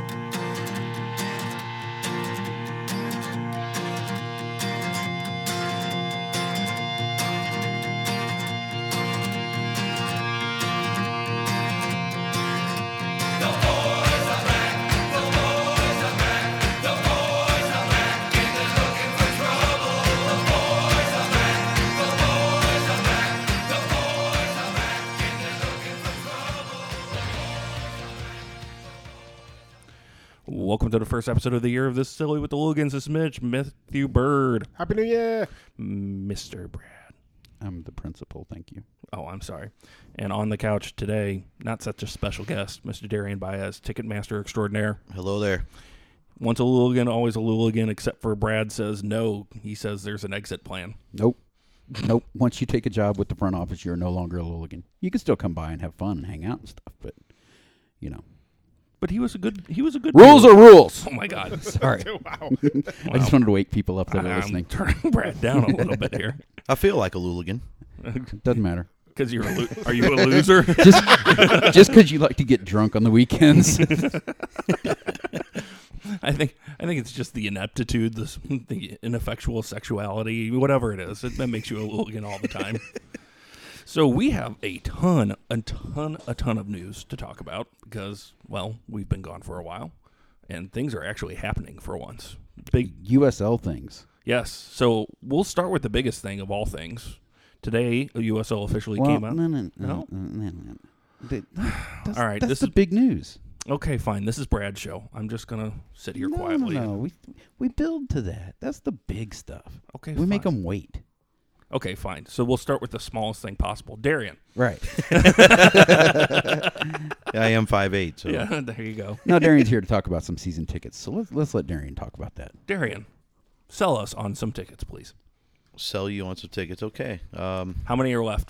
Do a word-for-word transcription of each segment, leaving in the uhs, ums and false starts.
Welcome to the first episode of the year of This Silly with the Lugans. This is Mitch, Matthew Bird. Happy New Year! Mister Brad. I'm the principal, thank you. Oh, I'm sorry. And on the couch today, not such a special guest, Mister Darian Baez, Ticketmaster extraordinaire. Hello there. Once a Luligan, always a Luligan, except for Brad says no. He says there's an exit plan. Nope. Nope. Once you take a job with the front office, you're no longer a Luligan. You can still come by and have fun and hang out and stuff, but, you know. But he was a good. He was a good. Rules dude. are rules. Oh my God! Sorry. Wow. I just wanted to wake people up that are I'm listening. turning Brad down a little bit here. I feel like a Luligan. Doesn't matter. Because you're a lo- are you a loser? Just just because you like to get drunk on the weekends. I think I think it's just the ineptitude, the, the ineffectual sexuality, whatever it is. It, that makes you a Luligan all the time. So we have a ton, a ton, a ton of news to talk about because, well, we've been gone for a while, and things are actually happening for once. Big U S L things. Yes. So we'll start with the biggest thing of all things. Today, a U S L officially well, came out. No, no, no, No? no, no, no. That- That's, All right, that's this the is- big news. Okay, fine. This is Brad's show. I'm just gonna sit here no, quietly. No, no, we we build to that. That's the big stuff. Okay, we make fine. them wait. Okay, fine. So we'll start with the smallest thing possible. Darian. Right. I am five eight, so Yeah, there you go. Now Darian's here to talk about some season tickets, so let's let's let Darian talk about that. Darian, sell us on some tickets, please. sell you on some tickets. Okay. Um, How many are left?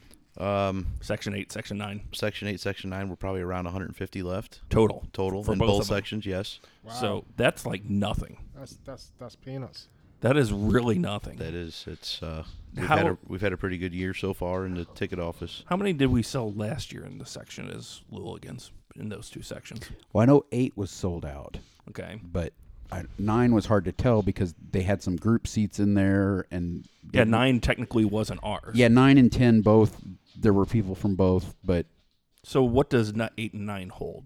um, Section eight, Section nine. section eight, Section nine, we're probably around one hundred fifty left Total. total For in both both of them. sections, yes. Wow. So that's like nothing. that's that's that's peanuts. That is really nothing. That is, it's, uh, we've, How- had a, we've had a pretty good year so far in the ticket office. How many did we sell last year in the section as Luligans in those two sections? Well, I know eight was sold out, Okay. but I, nine was hard to tell because they had some group seats in there, and Yeah, nine technically wasn't ours. Yeah, nine and ten both. There were people from both, but So what does not eight and nine hold?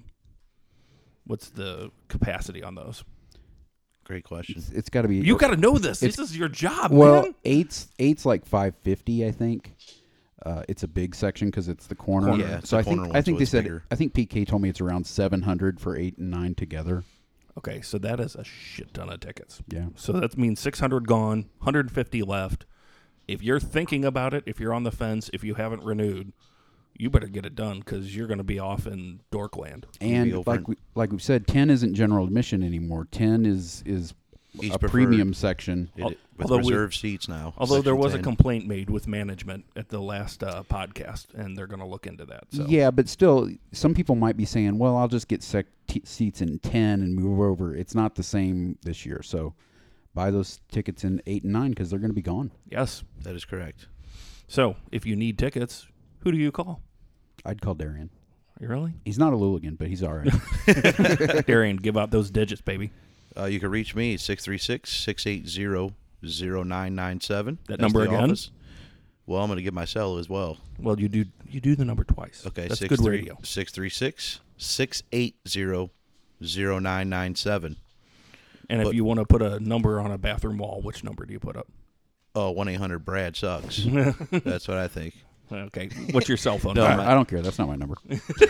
What's the capacity on those? Great question. it's, it's got to be. You got to know this. This It's- is your job, well, man. eight's eight's like five fifty, I think. Uh, it's a big section because it's the corner. Corner. Yeah, it's so the I think corner I one, think so they it's said. bigger. I think P K told me it's around seven hundred for eight and nine together. Okay, so that is a shit ton of tickets. Yeah. So that means six hundred gone, one hundred fifty left. If you're thinking about it, if you're on the fence, if you haven't renewed, you better get it done because you're going to be off in Dorkland. And over like in- we like we've said, ten isn't general admission anymore. Ten is is Each a preferred. premium section. It, Al- with although we- reserved seats now. Although there Section was a ten. complaint made with management at the last uh, podcast, and they're going to look into that. So. Yeah, but still, some people might be saying, "Well, I'll just get sec- t- seats in ten and move over." It's not the same this year, so buy those tickets in eight and nine because they're going to be gone. Yes. That is correct. So if you need tickets, who do you call? I'd call Darian. You really? He's not a Luligan, but he's all right. Darian, give out those digits, baby. Uh, you can reach me at six three six, six eight zero, zero nine nine seven. That number again? Well, I'm going to give my cell as well. Well, you do you do the number twice. Okay, That's six good three- radio. six three six, six eight zero, zero nine nine seven. And if but- you want to put a number on a bathroom wall, which number do you put up? Oh, one eight hundred Brad sucks. That's what I think. Okay. What's your cell phone No, number? I, I don't care. That's not my number.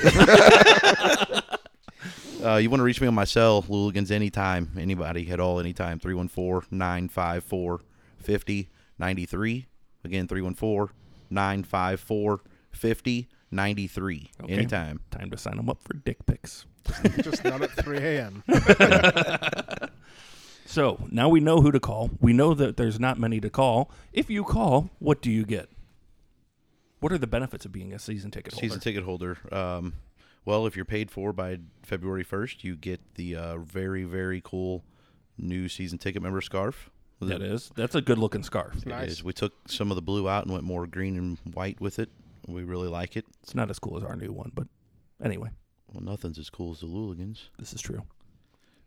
Uh, you want to reach me on my cell, Luligans, anytime, anybody at all, anytime, three one four, nine five four, five zero nine three. Again, three one four, nine five four, five zero nine three. Okay. Anytime. Time to sign them up for dick pics. Just not at three a.m. So now we know who to call. We know that there's not many to call. If you call, what do you get? What are the benefits of being a season ticket holder? Season ticket holder. Um, well, if you're paid for by February first, you get the uh, very, very cool new season ticket member scarf. That is. That's a good looking scarf. It Nice. is. We took some of the blue out and went more green and white with it. We really like it. It's not as cool as our new one, but anyway, Well, nothing's as cool as the Luligans. this is true.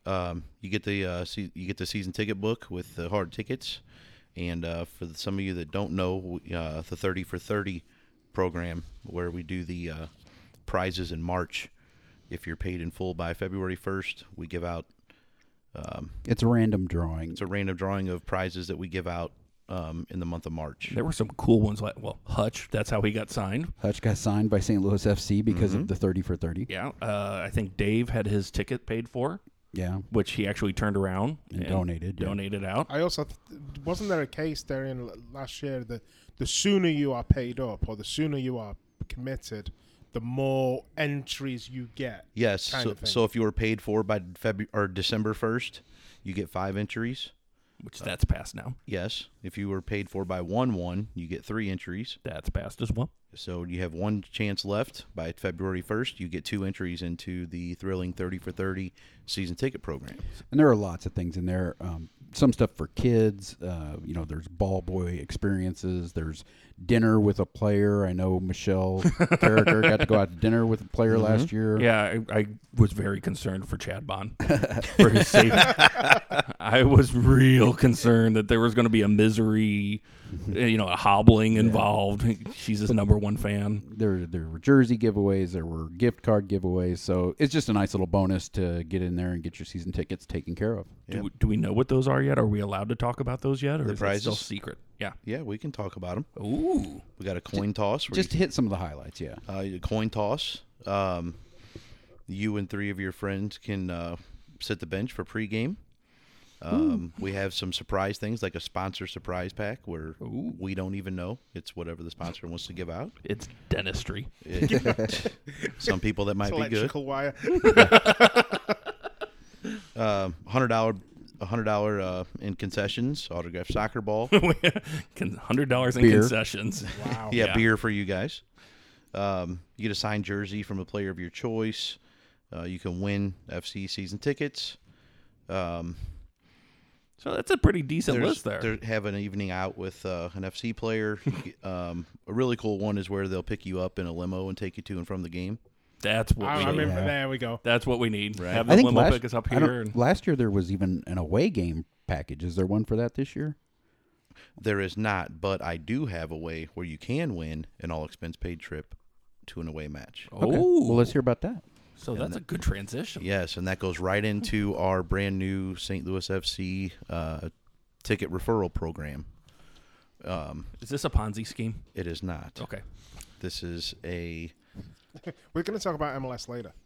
Um, you get the uh, se- you get the season ticket book with the hard tickets, and uh, for the, some of you that don't know, uh, the thirty for thirty program where we do the uh, prizes in March. If you're paid in full by February first, we give out. Um, It's a random drawing. it's a random drawing of prizes that we give out um, in the month of March. There were some cool ones like, well, Hutch, that's how he got signed. Hutch got signed by Saint Louis F C because Mhm. of the thirty for thirty. Yeah. Uh, I think Dave had his ticket paid for, Yeah, which he actually turned around and, donated. yeah. donated out. I also th- wasn't there a case there in l- last year that the sooner you are paid up or the sooner you are committed, the more entries you get. Yes. kind So, of thing. so if you were paid for by February or December first, you get five entries. Which that's passed now. Yes. If you were paid for by one one, you get three entries. That's passed as well. So you have one chance left. By February first, you get two entries into the thrilling thirty for thirty season ticket program. And there are lots of things in there. Um, some stuff for kids. Uh, you know, there's ball boy experiences. There's dinner with a player. I know Michelle Carricker got to go out to dinner with a player Mhm. last year. Yeah, I, I was very concerned for Chad Bond for his safety. I was real concerned that there was going to be a misery, uh, you know, a hobbling involved. She's his number one fan. There, there were jersey giveaways. There were gift card giveaways. So it's just a nice little bonus to get in there and get your season tickets taken care of. Do, Yep. we, do we know what those are yet? Are we allowed to talk about those yet, or The is that still prizes? secret? Yeah. Yeah, we can talk about them. Ooh. We got a coin toss. Where Just to hit some of the highlights, yeah. you, uh, a coin toss. Um, you and three of your friends can uh, sit the bench for pregame. Um, we have some surprise things like a sponsor surprise pack where Ooh. we don't even know. It's whatever the sponsor wants to give out. It's dentistry. It- some people that might It's be good. electrical wire. Um, hundred dollar, a hundred dollar uh, in concessions, autographed soccer ball. Hundred dollars in Beer. concessions. Wow. yeah, Yeah. beer for you guys. Um, you get a signed jersey from a player of your choice. Uh, you can win F C season tickets. Um, So that's a pretty decent there's- list there. They have an evening out with uh, an F C player. um, a really cool one is where they'll pick you up in a limo and take you to and from the game. That's what I, we I need. remember. Yeah. There we go. That's what we need. Right. Have I the think limo last, pick us up I don't- here. And, last year there was even an away game package. Is there one for that this year? There is not, but I do have a way where you can win an all expense paid trip to an away match. oh, Okay. Well, let's hear about that. so that's a good transition. Yes, and that goes right into our brand new Saint Louis F C uh, ticket referral program. Um, Is this a Ponzi scheme? it is not. Okay. This is a We're going to talk about M L S later.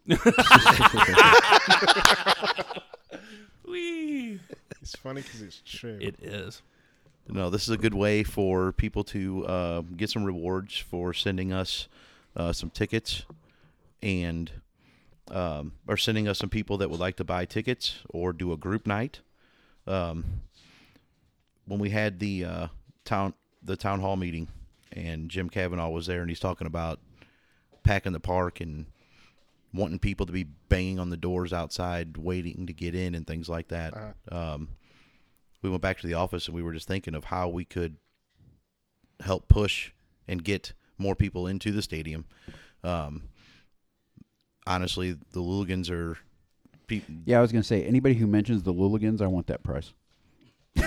Whee! It's funny because it's true. It is. no. This is a good way for people to uh, get some rewards for sending us uh, some tickets, and um, or sending us some people that would like to buy tickets or do a group night. Um, when we had the uh, town the town hall meeting, and Jim Cavanaugh was there, and he's talking about packing the park and wanting people to be banging on the doors outside, waiting to get in and things like that. Uh-huh. Um, we went back to the office and we were just thinking of how we could help push and get more people into the stadium. Um, honestly, the Luligans are. Pe- Yeah, I was going to say, anybody who mentions the Luligans, I want that price. the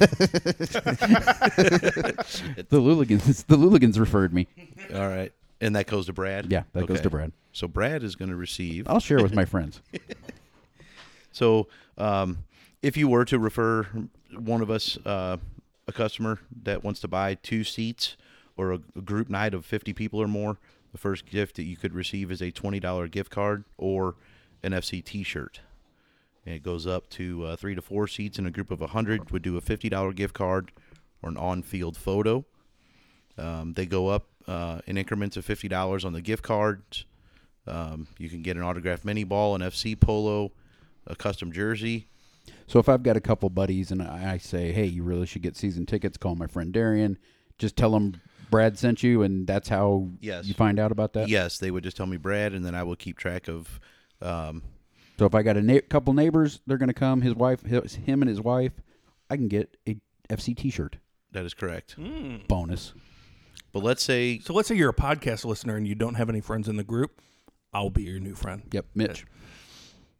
Luligans, the Luligans referred me. All right. And that goes to Brad? Yeah, that goes Okay. to Brad. So Brad is going to receive. I'll share with my friends. So um, if you were to refer one of us, uh, a customer that wants to buy two seats or a, a group night of fifty people or more, the first gift that you could receive is a twenty dollar gift card or an F C T-shirt. And it goes up to uh, three to four seats in a group of one hundred would do a fifty dollar gift card or an on-field photo. Um, they go up uh, in increments of fifty dollars on the gift cards. Um, you can get an autographed mini ball, an F C polo, a custom jersey. So if I've got a couple buddies and I I say, hey, you really should get season tickets, call my friend Darian. Just tell them Brad sent you, and that's how Yes. you find out about that? Yes, they would just tell me Brad, and then I will keep track of. Um, So if I got a na- couple neighbors, they're going to come, his wife, his, him and his wife, I can get a F C T-shirt that is correct. Mm. bonus. But let's say So let's say you're a podcast listener and you don't have any friends in the group. I'll be your new friend. Yep, Mitch.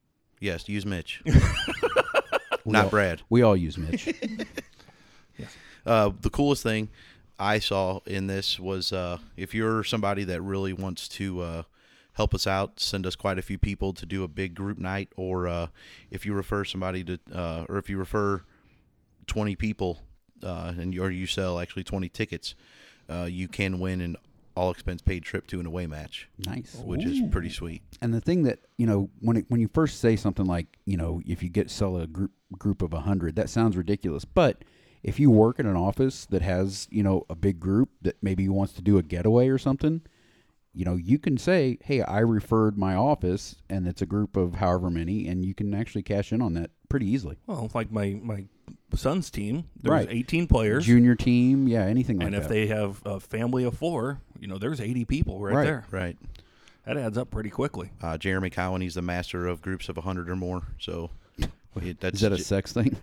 Yes, use Mitch. We Not all- Brad. We all use Mitch. Uh, the coolest thing I saw in this was uh, if you're somebody that really wants to uh, help us out, send us quite a few people to do a big group night, or uh, if you refer somebody to, uh, or if you refer twenty people, uh, and you, or you sell actually twenty tickets, uh, you can win an all expense paid trip to an away match, Nice. which is pretty sweet. And the thing that, you know, when it, when you first say something like, you know, if you get sell a group group of a hundred, that sounds ridiculous. But if you work in an office that has, you know, a big group that maybe wants to do a getaway or something, you know, you can say, hey, I referred my office, and it's a group of however many, and you can actually cash in on that pretty easily. Well, like my, my son's team, there's Right. eighteen players. Junior team, yeah, anything like and that. if they have a family of four, you know, there's eighty people right, Right. there. Right. That adds up pretty quickly. Uh, Jeremy Cowan, he's the master of groups of one hundred or more. So it, that's Is that a sex thing?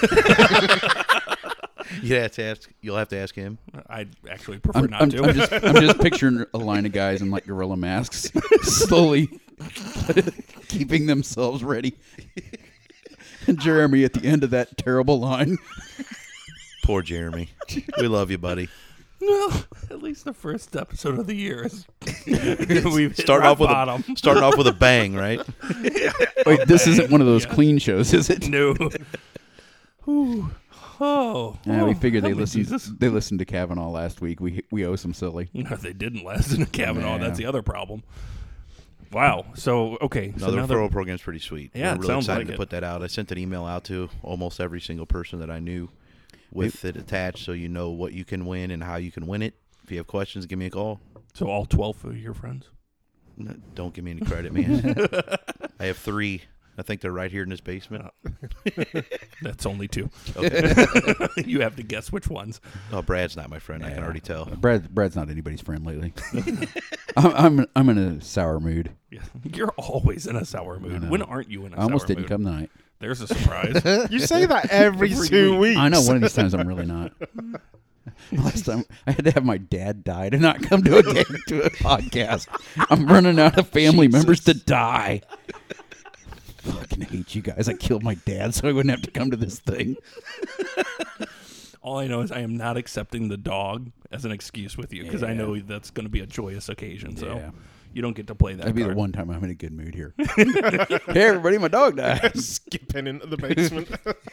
you have to ask. You'll have to ask him. I'd actually prefer I'm, not I'm, to. I'm just, I'm just picturing a line of guys in like gorilla masks, slowly keeping themselves ready. And Jeremy at the end of that terrible line. Poor Jeremy. We love you, buddy. Well, at least the first episode of the year is we've hit Start rock off with bottom. a starting off with a bang, right? Wait, this isn't one of those Yeah. clean shows, is it? No. Ooh. Oh. Yeah, we oh, figured they help me, listened. Jesus. They listened to Kavanaugh last week. We we owe some silly. No, they didn't last in a Kavanaugh. Yeah. That's the other problem. Wow. So okay. So Another now they're- referral program's pretty sweet. Yeah, I'm it really sounds excited like to it. put that out. I sent an email out to almost every single person that I knew with it attached, so you know what you can win and how you can win it. If you have questions, give me a call. so all twelve of your friends. No, don't give me any credit, man. I have three. I think they're right here in this basement. That's only two. Okay. You have to guess which ones. Oh, Brad's not my friend. I can Yeah. already tell. Brad Brad's not anybody's friend lately. I'm, I'm I'm in a sour mood. Yeah. You're always in a sour I mood. know. When aren't you in a I almost sour didn't mood? come tonight. There's a surprise. You say that every Every two week. weeks. I know one of these times I'm really not. Last time I had to have my dad die to not come to a game, to a podcast. I'm running out of family members to die. Fucking hate you guys. I killed my dad so I wouldn't have to come to this thing. All I know is I am not accepting the dog as an excuse with you because I Yeah. know that's going to be a joyous occasion. So Yeah. you don't get to play that That'd be card. the one time I'm in a good mood here. Hey, everybody, my dog died. Skipping into the basement.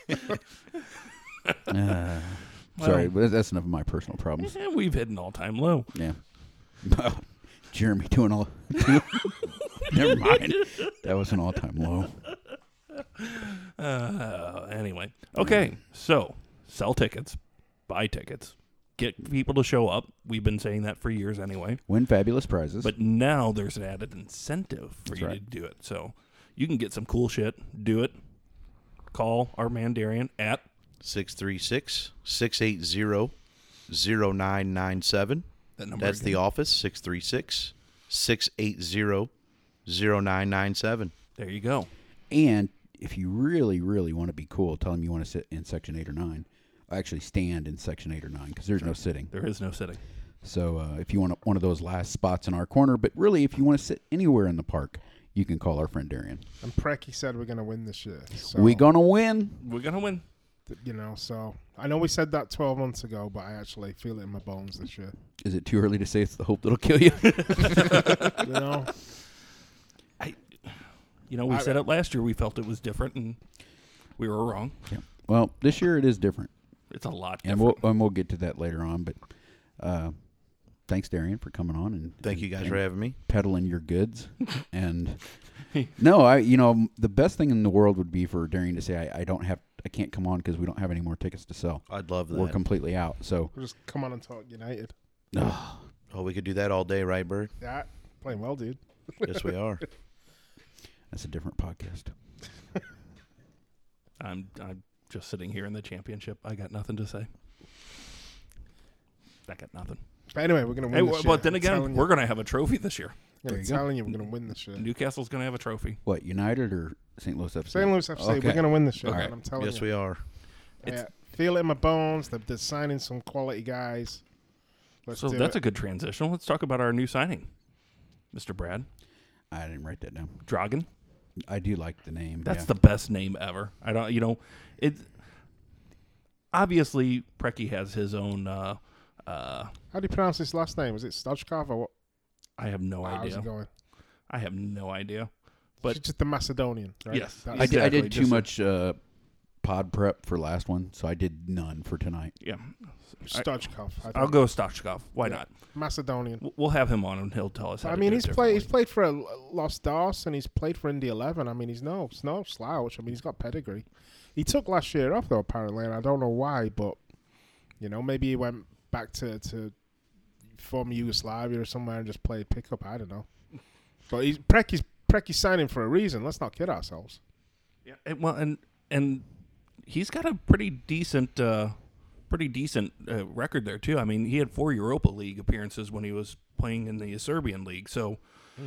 Uh, sorry, but that's enough of my personal problems. Eh, we've hit an all-time low. Yeah. Jeremy doing all. Never mind. That was an all-time low. Uh, anyway, okay. So sell tickets, buy tickets, get people to show up. We've been saying that for years anyway. Win fabulous prizes. But now there's an added incentive for That's you right. to do it. So you can get some cool shit. Do it. Call our man Darian at six three six, six eight zero, zero nine nine seven. that number. That's the again. office, six three six, six eight zero, zero nine nine seven. There you go. And if you really, really want to be cool, tell them you want to sit in section eight or nine. Actually, stand in section eight or nine because there's no sitting. There is no sitting. So uh, if you want one of those last spots in our corner, but really, if you want to sit anywhere in the park, you can call our friend Darian. And Preki said we're going to win this year. So, We gonna win. We're gonna win. th- You know, so I know we said that twelve months ago, but I actually feel it in my bones this year. Is it too early to say it's the hope that'll kill you? You know? You know, we I- said it last year. We felt it was different, and we were wrong. Yeah. Well, this year it is different, It's a lot and different. we'll and we'll get to that later on. But uh, thanks, Darian, for coming on and Thank you guys and for having me. peddling your goods. And no, I you know the best thing in the world would be for Darian to say I, I don't have I can't come on because we don't have any more tickets to sell. I'd love that. We're completely out. So We'll just come on and talk United. oh, Oh, we could do that all day, right, Bird? Yeah, playing well, dude. Yes, we are. that's a different podcast. I'm I'm just sitting here in the championship. I got nothing to say. I got nothing. But anyway, we're going to Hey, win w- this year. but then I'm again, telling you. we're gonna have a trophy this year. I'm There you go. telling you, we're going to win this year. Newcastle's gonna have a trophy. What, United or Saint Louis F C? Saint Louis F C, Okay. we're going to win this year. All man, right. I'm telling Yes, you. we are. It's- Yeah, feel it in my bones. They're, they're signing some quality guys. Let's so do that's it. a good transition. Let's talk about our new signing, Mister Brad I didn't write that down. Dragan. I do like the name. That's yeah. the best name ever. I don't, you know, it. Obviously, Preki has his own. Uh, uh, How do you pronounce his last name? Is it Stoichkov or what? I have no How's idea. it going? I have no idea. But It's just the Macedonian, right? Yes. That- I did, I Exactly, did too just a- much uh, pod prep for last one, so I did none for tonight. yeah, Stoichkov. I I'll think. go Stoichkov. Why Yeah. not? Macedonian. W- We'll have him on and he'll tell us. How I to mean, do he's it played. He's differently. played for a Lost Stars and he's played for Indy Eleven. I mean, he's no, it's no slouch. I mean, he's got pedigree. He took last year off though, apparently, and I don't know why. But you know, maybe he went back to to former Yugoslavia or somewhere and just played pickup. I don't know. But he's Preki's Preki's signing for a reason. Let's not kid ourselves. Yeah. And, well, and and he's got a pretty decent, uh, pretty decent uh, record there too. I mean, he had four Europa League appearances when he was playing in the Serbian league. So,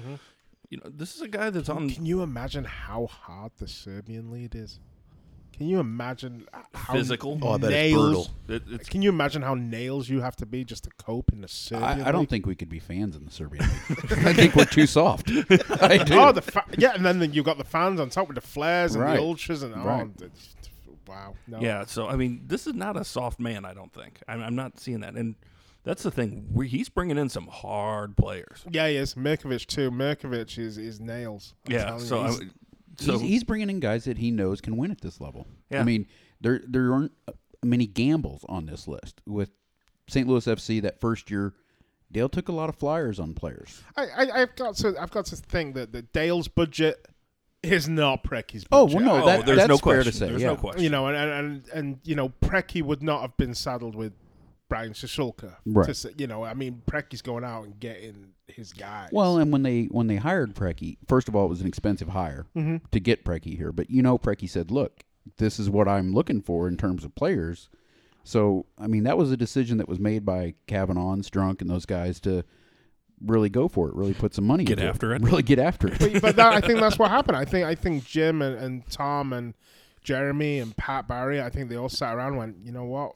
you know, this is a guy that's on Can you imagine how hard the Serbian league is? Can you imagine how physical. Oh, I bet it's nails- brutal. It, it's Can you imagine how nails you have to be just to cope in the Serbian I, I don't league? think we could be fans in the Serbian league. I think we're too soft. I do. Oh, the fa- yeah, and then you got the fans on top with the flares and Right. the ultras and Right. oh, it's- wow. No. Yeah, so I mean, this is not a soft man. I don't think. I'm, I'm not seeing that, and that's the thing. We, he's bringing in some hard players. Yeah, he is. Mirkovic too. Mirkovic is, is nails. I'm Yeah, telling so you. I, He's- so he's, he's bringing in guys that he knows can win at this level. Yeah. I mean, there there aren't many gambles on this list. With Saint Louis F C that first year, Dale took a lot of flyers on players. I, I, I've got to I've got to think that, that Dale's budget is not Preki's budget. Oh, well, no, oh, that- there's that's no fair question. to say, There's yeah. no question. You know, and, and, and, and you know, Preki would not have been saddled with Brian Shishulka. Right. To say, you know, I mean, Preki's going out and getting his guys. Well, and when they when they hired Preki, first of all, it was an expensive hire Mhm. to get Preki here. But you know, Preki said, "Look, this is what I'm looking for in terms of players." So, I mean, that was a decision that was made by Kavanaugh and Strunk and those guys to really go for it, really put some money Get into after it. really get after it. but, but that, I think that's what happened. I think I think Jim and, and Tom and Jeremy and Pat Barry, I think they all sat around and went, you know what,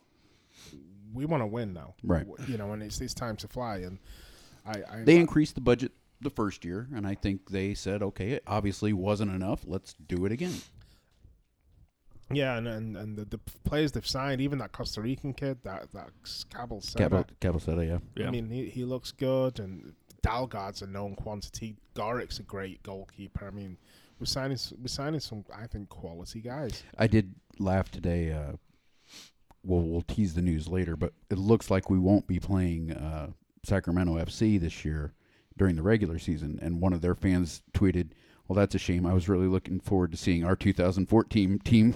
we want to win now, Right. You know, and it's it's time to fly. And I, I They increased the budget the first year, and I think they said, "Okay, it obviously wasn't enough. Let's do it again." yeah, and and, and the, the players they've signed, even that Costa Rican kid, that that Cabal Cabo, Cabosetta, yeah. Yeah. I mean, he he looks good, and Dalgard's a known quantity. Gorik's a great goalkeeper. I mean, we're signing s- we're signing some, I think, quality guys. I did laugh today. Uh, well, we'll tease the news later, but it looks like we won't be playing uh, Sacramento F C this year during the regular season. And one of their fans tweeted, "Well, that's a shame. I was really looking forward to seeing our two thousand fourteen team."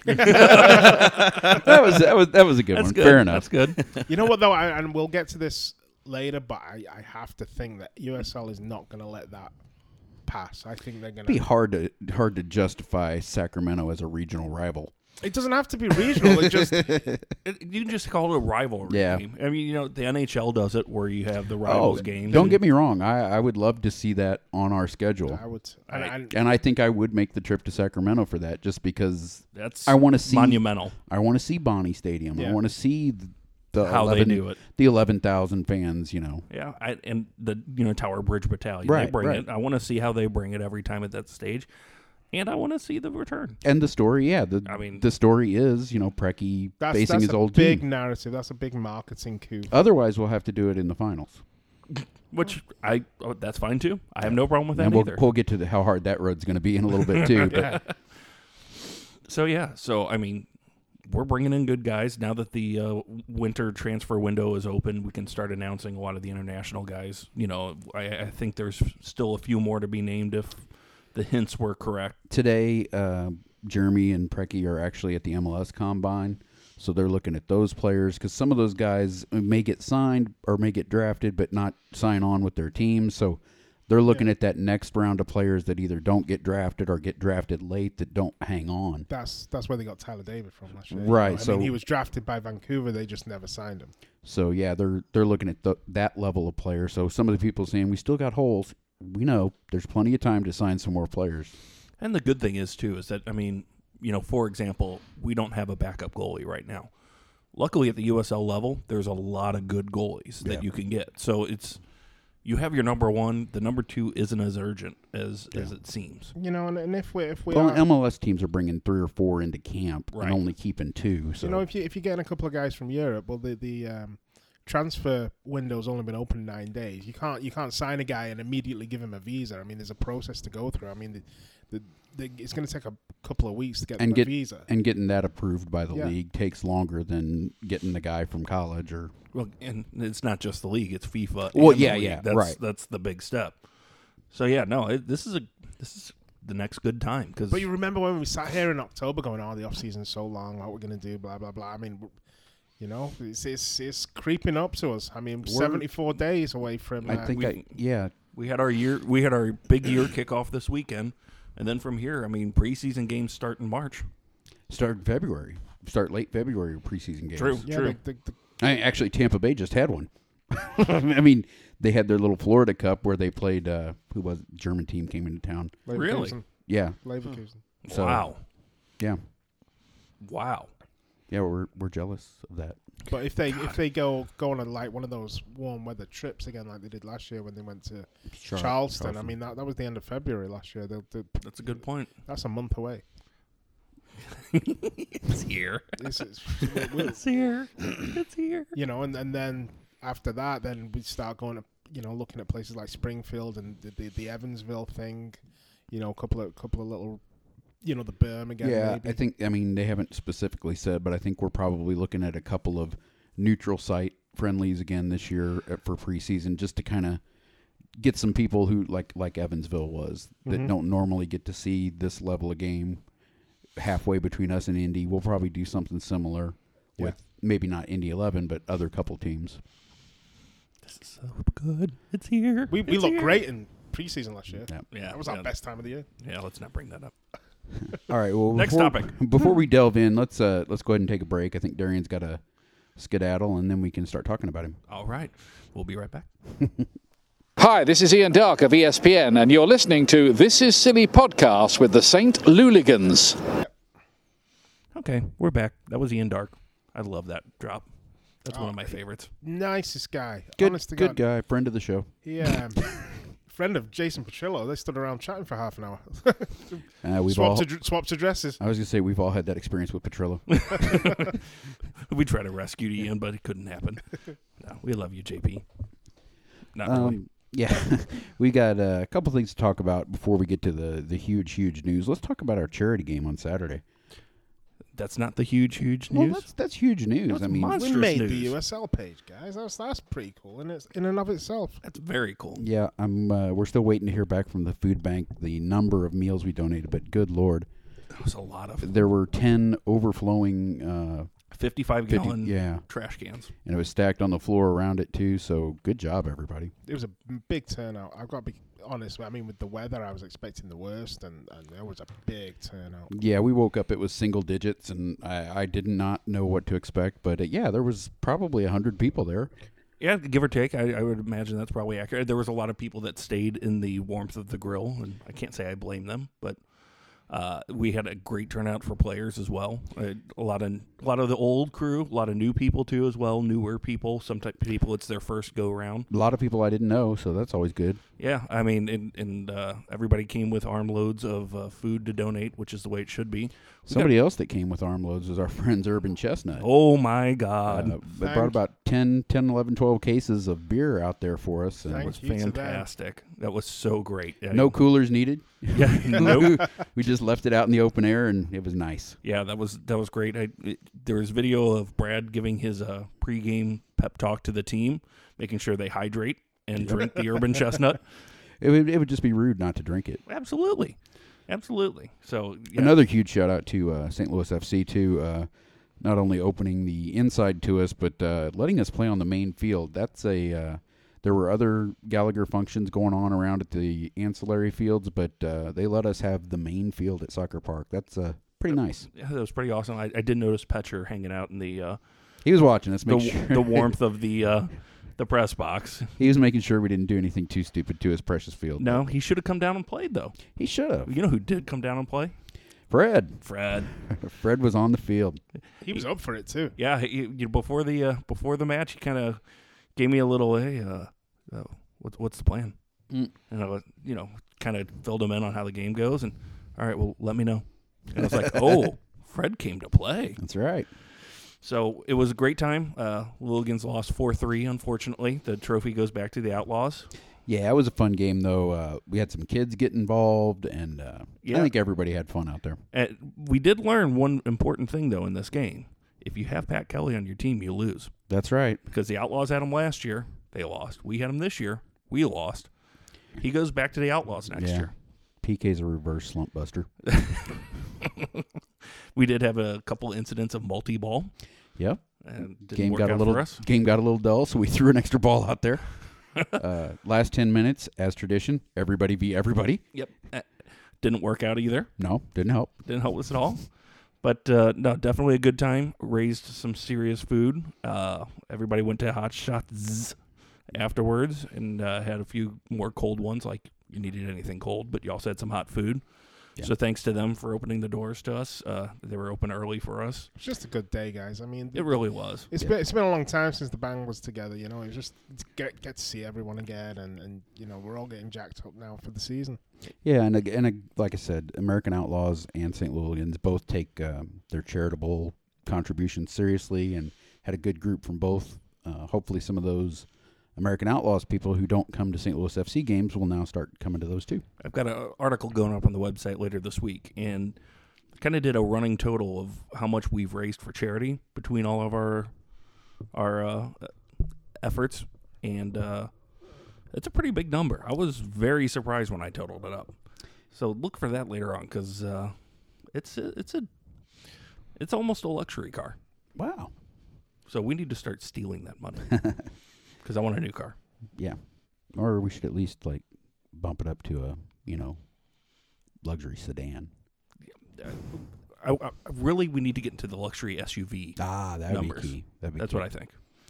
that was that was that was a good that's one. good. Fair enough. That's good. You know what though, I, and we'll get to this later, but I, I have to think that U S L is not going to let that pass. I think they're going It'd be to. hard to hard to justify Sacramento as a regional rival. It doesn't have to be regional. It just It- you can just call it a rivalry Yeah. game. I mean, you know, the N H L does it where you have the rivals games. Don't and- get me wrong. I, I would love to see that on our schedule. I would. And, I- and, And I think I would make the trip to Sacramento for that, just because That's I want to see monumental. I want to see Bonnie Stadium. I Yeah. want to see the, the How they eleven, do it. the eleven thousand fans. You know, Yeah, I, and the you know Tower Bridge Battalion. They Right, bring right. it. I want to see how they bring it every time at that stage, and I want to see the return. and the story. Yeah, the I mean- the story is you know Preki that's facing that's his a old big team. narrative. That's a big marketing coup. Otherwise, we'll have to do it in the finals, Which I oh, that's fine too. I have no problem with that and we'll either. we'll get to the, how hard that road's going to be in a little bit too. But So yeah, so I mean, we're bringing in good guys now that the uh, winter transfer window is open. We can start announcing a lot of the international guys. You know, I, I think there's still a few more to be named if the hints were correct. today, uh, Jeremy and Preki are actually at the M L S Combine, so they're looking at those players because some of those guys may get signed or may get drafted, but not sign on with their teams. So they're looking at that next round of players that either don't get drafted or get drafted late that don't hang on. That's that's where they got Tyler David from last year. Right, You know, I so- mean, he was drafted by Vancouver. They just never signed him. So yeah, they're they're looking at the, that level of player. So some of the people saying we still got holes. We know there's plenty of time to sign some more players. And the good thing is too is that I mean, you know, for example, we don't have a backup goalie right now. Luckily, at the U S L level, there's a lot of good goalies that Yeah. you can get. So it's, you have your number one. The number two isn't as urgent as Yeah. as it seems. You know, and, and if we if we Well, are, M L S teams are bringing three or four into camp Right. and only keeping two. So you know, if you if you're getting a couple of guys from Europe, well, the the um, transfer window's only been open nine days. You can't you can't sign a guy and immediately give him a visa. I mean, there's a process to go through. I mean, the, the, the it's going to take a couple of weeks to get And them get- a visa. and getting that approved by the Yeah. league takes longer than getting the guy from college or Well, and it's not just the league; it's FIFA. Well, and the yeah, league. yeah, that's, right. That's the big step. So yeah, no, it, this is a this is the next good time because But you remember when we sat here in October going, "Oh, the off season's so long. What we're going to do? Blah blah blah." I mean, w- you know, it's it's, it's creeping up to us. I mean, We're- seventy-four days away from. Uh, I think we- I yeah. we had our year we had our big year kickoff this weekend, and then from here, I mean, preseason games start in March. Start in February. Start late February preseason games. True. yeah, the, the, the I, actually, Tampa Bay just had one. I mean, they had their little Florida Cup where they played. Uh, who was it? German team came into town. Really? Leverkusen. Yeah, Leverkusen. So- wow, yeah, wow. yeah. We're we're jealous of that. But if they if they go go on a, like one of those warm weather trips again, like they did last year when they went to Char- Charleston, I mean that, that was the end of February last year. They'll, they'll, That's a good point. that's a month away. It's here. It's, it's, we- we'll- It's here. It's here. you know, and, and then after that, then we start going to you know looking at places like Springfield and the the, the Evansville thing. You know, a couple of couple of little, you know, the Birmingham. yeah, maybe. I think. I mean, they haven't specifically said, but I think we're probably looking at a couple of neutral site friendlies again this year uh, for preseason, just to kind of get some people who like like Evansville was that Mhm. don't normally get to see this level of game halfway between us and Indy. We'll probably do something similar Yeah. with maybe not Indy eleven, but other couple teams. This is so good. It's here. we we It's looked here. great in preseason last year. Yeah. Yeah, That was yeah, our best time of the year. Yeah, let's not bring that up. All right. Well, Next before, topic. Before we delve in, let's uh let's go ahead and take a break. I think Darian's got a skedaddle, and then we can start talking about him. All right, we'll be right back. Hi, this is Ian Dark of E S P N, and you're listening to This Is Silly Podcast with the Saint Luligans. Okay, we're back. That was Ian Dark. I love that drop. That's one Oh, of my favorites. Nicest guy. Good, Honest to good God. guy, friend of the show. He, um, friend of Jason Petrillo. They stood around chatting for half an hour. Uh, we've all. swapped, ad- swapped addresses. I was gonna say we've all had that experience with Petrillo. We tried to rescue Ian, but it couldn't happen. No, we love you, J P. Not really. Um, yeah, we got uh, a couple things to talk about before we get to the the huge, huge news. Let's talk about our charity game on Saturday. That's not the huge, huge Well, news. that's that's huge news. That's I mean, monstrous We made news. the U S L page, guys. That's that's pretty cool, and it's in and of itself. That's very cool. yeah, I'm. Uh, we're still waiting to hear back from the food bank the number of meals we donated, but good lord, That was a lot of there were ten overflowing. Uh, fifty-five fifty, gallon yeah, trash cans. and it was stacked on the floor around it too. So good job, everybody. It was a big turnout. I've got to be honest. I mean, with the weather, I was expecting the worst, and, and there was a big turnout. Yeah, we woke up. It was single digits, and I, I did not know what to expect. But uh, yeah, there was probably a hundred people there. Yeah, give or take, I, I would imagine that's probably accurate. There was a lot of people that stayed in the warmth of the grill, and I can't say I blame them, but uh, we had a great turnout for players as well. Uh, a lot of a lot of the old crew, a lot of new people too as well, newer people. Some type of people, it's their first go round. A lot of people I didn't know, so that's always good. Yeah, I mean, and, and uh, everybody came with armloads of uh, food to donate, which is the way it should be. We Somebody else that came with armloads was our friends Urban Chestnut. Oh my God! Uh, they Thank- brought about ten, ten, eleven, twelve cases of beer out there for us. And That Thank was you to them. fantastic. That was so great. Yeah, no coolers needed. yeah, nope. We just left it out in the open air, and it was nice. Yeah, that was that was great. I, it, there was video of Brad giving his uh, pregame pep talk to the team, making sure they hydrate and drink the Urban Chestnut. It would, it would just be rude not to drink it. Absolutely, absolutely. So yeah. Another huge shout out to uh, Saint Louis F C too. Uh, not only opening the inside to us, but uh, letting us play on the main field. That's a. Uh, there were other Gallagher functions going on around at the ancillary fields, but uh, they let us have the main field at Soccer Park. That's uh, pretty nice. Yeah, that was pretty awesome. I, I did notice Petcher hanging out in the uh, He was watching us. the, Make sure the warmth of the uh, the press box. He was making sure we didn't do anything too stupid to his precious field. No, he should have come down and played though. He should have. You know who did come down and play? Fred. Fred. Fred was on the field. He was up for it too. Yeah, he, you know, before the uh, before the match, he kind of gave me a little, hey, uh, oh, what's what's the plan? Mm. And I was, you know, kind of filled him in on how the game goes, and all right, well, let me know. And I was like, oh, Fred came to play. That's right. So it was a great time. Uh, Lilligans lost four three, unfortunately. The trophy goes back to the Outlaws. Yeah, it was a fun game, though. Uh, we had some kids get involved, and uh, Yeah. I think everybody had fun out there. And we did learn one important thing, though, in this game. If you have Pat Kelly on your team, you lose. That's right. Because the Outlaws had him last year. They lost. We had him this year. We lost. He goes back to the Outlaws next Yeah. year. P K's a reverse slump buster. We did have a couple incidents of multi-ball. Yep. And didn't Game work got a out little for us. game got a little dull, so we threw an extra ball out there. uh, last ten minutes, as tradition, everybody v everybody. Yep. Uh, didn't work out either. No, didn't help. Didn't help us at all. But uh, no, definitely a good time. Raised some serious food. Uh, everybody went to Hot Shots afterwards and uh, had a few more cold ones, like you needed anything cold, but you also had some hot food. Yeah. So thanks to them for opening the doors to us. Uh, they were open early for us. It's just a good day, guys. I mean, It really was. It's Yeah. been it's been a long time since the band was together. You know, it's just it's get get to see everyone again, and, and you know we're all getting jacked up now for the season. Yeah, and ag- and ag- like I said, American Outlaws and Saint Louis both take um, their charitable contributions seriously, and had a good group from both. Uh, hopefully, some of those American Outlaws people who don't come to Saint Louis F C games will now start coming to those too. I've got an article going up on the website later this week, and kind of did a running total of how much we've raised for charity between all of our our uh, efforts, and uh, it's a pretty big number. I was very surprised when I totaled it up. So look for that later on, because uh, it's a, it's a it's almost a luxury car. Wow. So we need to start stealing that money because I want a new car. Yeah. Or we should at least like bump it up to a, you know, luxury sedan. I, I, really, we need to get into the luxury S U V. Ah, that would be Numbers. key. That'd be That's key. what I think.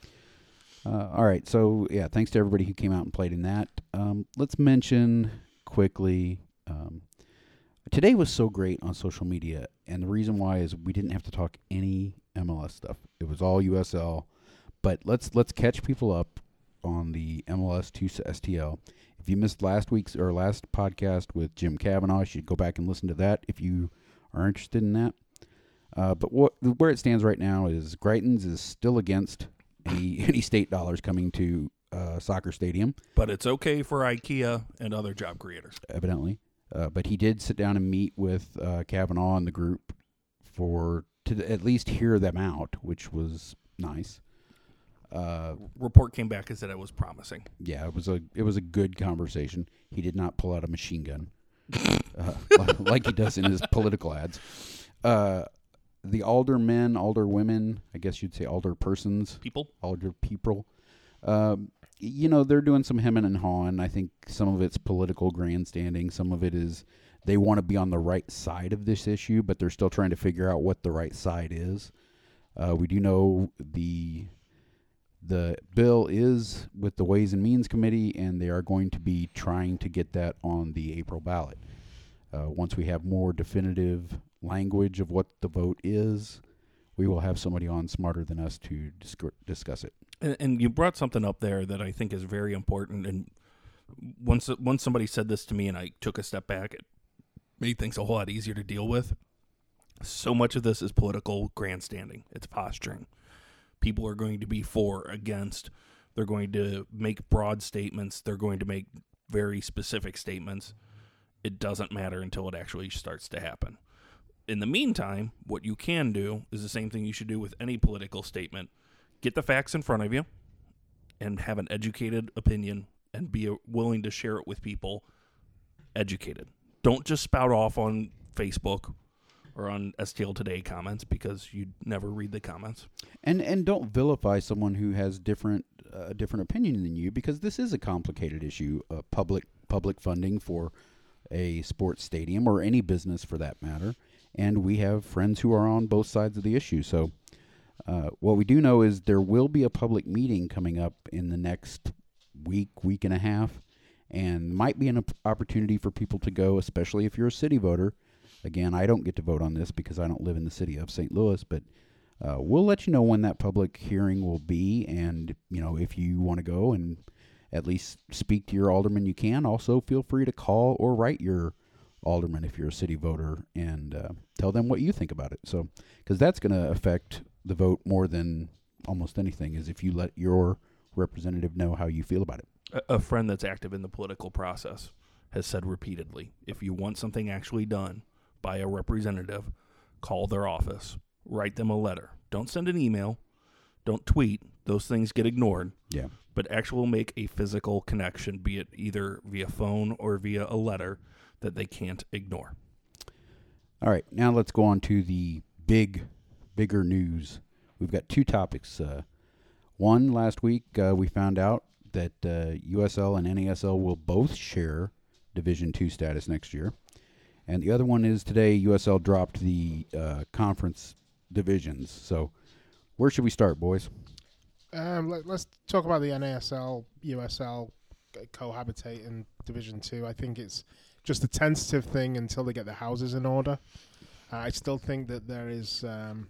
Uh, all right. So, yeah, thanks to everybody who came out and played in that. Um, let's mention quickly, um, today was so great on social media, and the reason why is we didn't have to talk any M L S stuff. It was all U S L. But let's let's catch people up on the M L S to S T L. If you missed last week's or last podcast with Jim Kavanaugh, you should go back and listen to that if you are interested in that. Uh, but what where it stands right now is Greitens is still against any any state dollars coming to uh, soccer stadium, But it's okay for IKEA and other job creators. evidently. Uh, but he did sit down and meet with uh, Kavanaugh and the group for to at least hear them out, which was nice. Uh, Report came back and said it was promising. yeah, it was a it was a good conversation. He did not pull out a machine gun uh, like, like he does in his political ads. Uh, the aldermen, alderwomen, I guess you'd say alderpersons, People? alder people. Um, you know, they're doing some hemming and hawing. I think some of it's political grandstanding. Some of it is they want to be on the right side of this issue, but they're still trying to figure out what the right side is. Uh, we do know the the bill is with the Ways and Means Committee, and they are going to be trying to get that on the April ballot. Uh, once we have more definitive language of what the vote is, we will have somebody on smarter than us to disc- discuss it. And, and you brought something up there that I think is very important. And once once somebody said this to me and I took a step back, it made things a whole lot easier to deal with. So much of this is political grandstanding. It's posturing. People are going to be for, against. They're going to make broad statements. They're going to make very specific statements. It doesn't matter until it actually starts to happen. In the meantime, what you can do is the same thing you should do with any political statement. Get the facts in front of you and have an educated opinion and be willing to share it with people educated. Don't just spout off on Facebook or on S T L Today comments because you never read the comments. And and don't vilify someone who has different a uh, different opinion than you, because this is a complicated issue. Uh, public public funding for a sports stadium or any business for that matter, and we have friends who are on both sides of the issue. So uh, what we do know is there will be a public meeting coming up in the next week, week and a half, and might be an op- opportunity for people to go, especially if you're a city voter. Again, I don't get to vote on this because I don't live in the city of Saint Louis, but uh, we'll let you know when that public hearing will be, and you know if you want to go and at least speak to your alderman. You can also feel free to call or write your alderman if you're a city voter and uh, tell them what you think about it. So, because that's going to affect the vote more than almost anything, is if you let your representative know how you feel about it. A, a friend that's active in the political process has said repeatedly, if you want something actually done by a representative, call their office, write them a letter. Don't send an email. Don't tweet. Those things get ignored. Yeah. But actually make a physical connection, be it either via phone or via a letter that they can't ignore. All right, now let's go on to the big, bigger news. We've got two topics. Uh, one, last week uh, we found out that uh, U S L and N A S L will both share Division two status next year. And the other one is today U S L dropped the uh, conference divisions. So where should we start, boys? Um, let, let's talk about the N A S L, U S L cohabitate in Division two. I think it's just a tentative thing until they get the houses in order. Uh, I still think that there is... Um,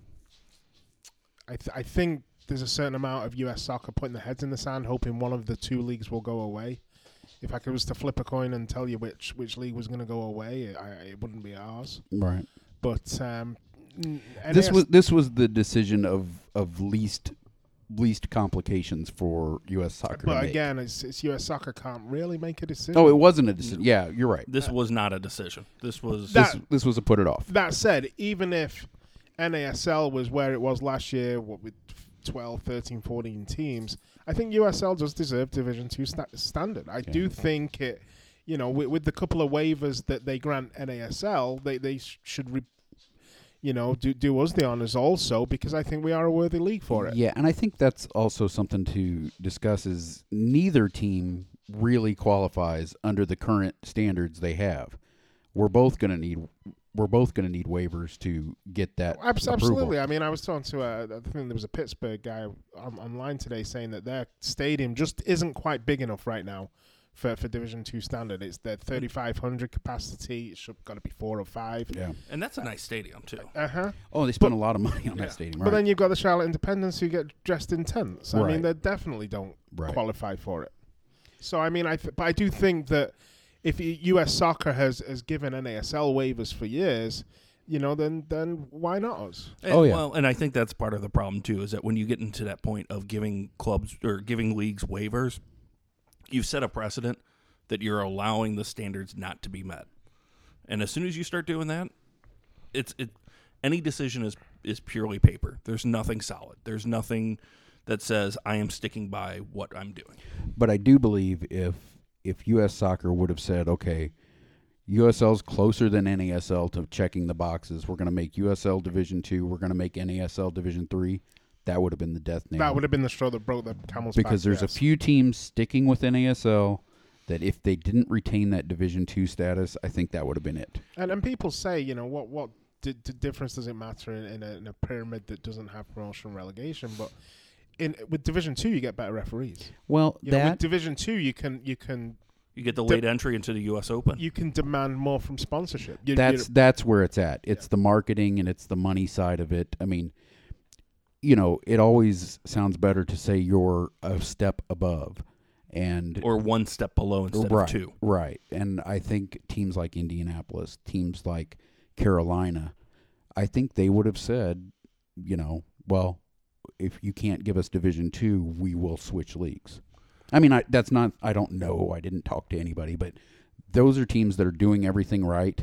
I, th- I think there's a certain amount of U S soccer putting their heads in the sand, hoping one of the two leagues will go away. If I could was to flip a coin and tell you which, which league was going to go away, I, it wouldn't be ours. Right. But um, this was this was the decision of, of least least complications for U S soccer. But to make. again, it's, it's U S soccer can't really make a decision. Oh, it wasn't a decision. Yeah, you're right. This was not a decision. This was... That- This this was a put it off. That said, even if N A S L was where it was last year, what with twelve, thirteen, fourteen teams, I think U S L does deserve Division two sta- standard. I Yeah. do think it, you know, with, with the couple of waivers that they grant N A S L, they they sh- should, re- you know, do do us the honors also, because I think we are a worthy league for it. Yeah, and I think that's also something to discuss is neither team really qualifies under the current standards they have. We're both going to need we're both going to need waivers to get that Abs- approval. Absolutely. I mean, I was talking to a, I think there was a Pittsburgh guy on, online today saying that their stadium just isn't quite big enough right now for, for Division two standard. It's their thirty-five hundred capacity. It should got to be four or five. Yeah. And that's a nice stadium, too. Uh huh. Oh, they spent a lot of money on Yeah. that stadium. But Right. then you've got the Charlotte Independents who get dressed in tents. I Right. mean, they definitely don't Right. qualify for it. So I mean, I th- but I do think that if U S Soccer has has given N A S L waivers for years, you know, then then why not us? And, Oh, yeah. Well, and I think that's part of the problem, too, is that when you get into that point of giving clubs or giving leagues waivers, you've set a precedent that you're allowing the standards not to be met. And as soon as you start doing that, it's it any decision is, is purely paper. There's nothing solid. There's nothing that says I am sticking by what I'm doing. But I do believe if if U S Soccer would have said, okay, U S L's closer than N A S L to checking the boxes, we're going to make U S L Division two, we're going to make N A S L Division three, that would have been the death nail. That would have been the straw that broke the camel's back. because there's yes. a few teams sticking with N A S L that if they didn't retain that Division two status, I think that would have been it. And and people say, you know, what what d- d- difference does it matter in, in, a, in a pyramid that doesn't have promotion and relegation? But in with Division Two, you get better referees. Well, You know, with that Division Two, you can you can You get the De- late entry into the U S Open. you can demand more from sponsorship. You, that's you, that's where it's at. It's the marketing and it's the money side of it. I mean, you know, it always sounds better to say you're a step above, and or one step below instead right, of two. right. And I think teams like Indianapolis, teams like Carolina, I think they would have said, you know, well, if you can't give us Division Two, we will switch leagues. I mean, I, that's not. I don't know. I didn't talk to anybody, but those are teams that are doing everything right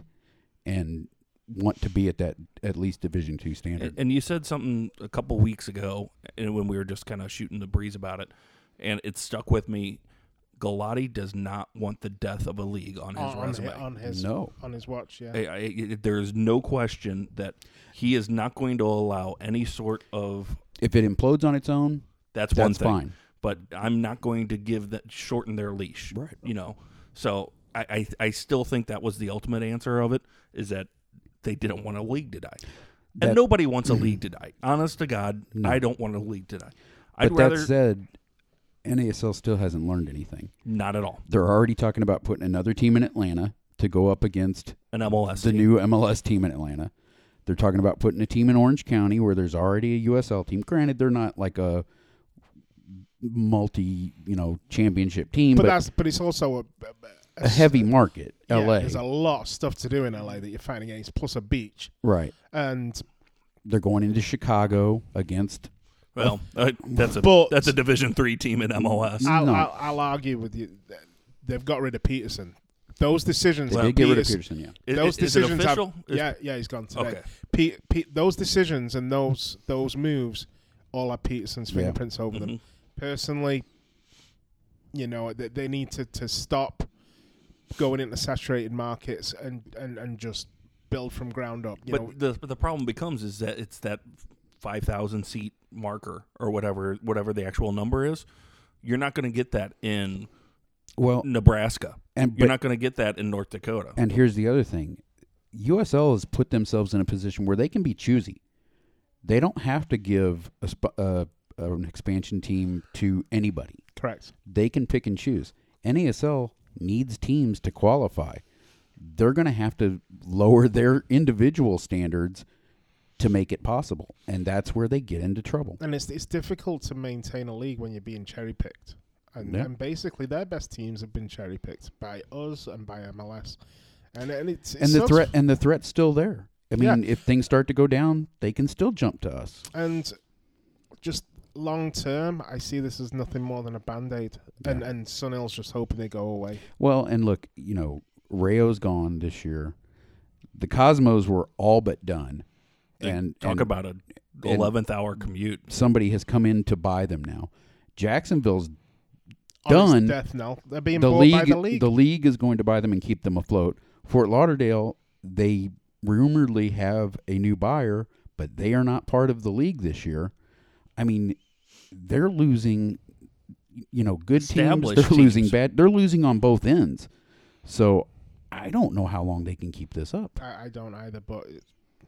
and want to be at that at least Division Two standard. And, and you said something a couple weeks ago, and when we were just kind of shooting the breeze about it, and it stuck with me. Galati does not want the death of a league on his on, on resume. his, on his No. on his watch. Yeah. I, I, there is no question that he is not going to allow any sort of. If it implodes on its own, That's, one that's thing. fine. But I'm not going to give that shorten their leash. Right. You know. So I, I I still think that was the ultimate answer of it, is that they didn't want a league to die. And That- nobody wants a league to die. Honest to God, No. I don't want a league to die. I'd But rather that said, N A S L still hasn't learned anything. not at all. They're already talking about putting another team in Atlanta to go up against An M L S the team. new M L S team in Atlanta. They're talking about putting a team in Orange County where there's already a U S L team. Granted, they're not like a multi, you know, championship team, But but, that's but it's also a, a, a heavy market, yeah, L A. There's a lot of stuff to do in L A that you're fighting against, plus a beach, Right. and They're going into Chicago against. Well, uh, that's a But- that's a Division three team in M O S. I'll, No. I'll, I'll argue with you. that They've got rid of Peterson. Those decisions. They that did get rid of Peters- Peterson, yeah. Is, Those is it decisions. have- official? Is- yeah, yeah, he's gone today. Okay. Pe- Pe- those decisions and those those moves all have Peterson's Yeah. fingerprints over them. Mhm. Personally, you know, they, they need to, to stop going into saturated markets and, and, and just build from ground up. You But know, the but the problem becomes is that it's that five thousand seat marker or whatever whatever the actual number is. You're not going to get that in Well, Nebraska. and You're but, not going to get that in North Dakota. and here's the other thing: U S L has put themselves in a position where they can be choosy. They don't have to give a sp- uh, an expansion team to anybody. correct. They can pick and choose. N A S L needs teams to qualify. They're going to have to lower their individual standards to make it possible, and that's where they get into trouble. And it's it's difficult to maintain a league when you're being cherry picked. And, Yeah. and basically, their best teams have been cherry picked by us and by M L S. And and it's, it's And the such- threat and the threat's still there. I mean, Yeah. if things start to go down, they can still jump to us. And just long term, I see this as nothing more than a band aid. And Yeah. and Sun Hill's just hoping they go away. Well, and look, you know, Rayo's gone this year. The Cosmos were all but done. They and talk and about an eleventh hour commute. somebody has come in to buy them now. Jacksonville's On its Done. death knell. They're being the bought league, by the league. the league is going to buy them and keep them afloat. Fort Lauderdale, they rumoredly have a new buyer, but they are not part of the league this year. I mean, they're losing, you know, good teams. Established They're losing teams. bad. They're losing on both ends. So I don't know how long they can keep this up. I, I don't either, but it,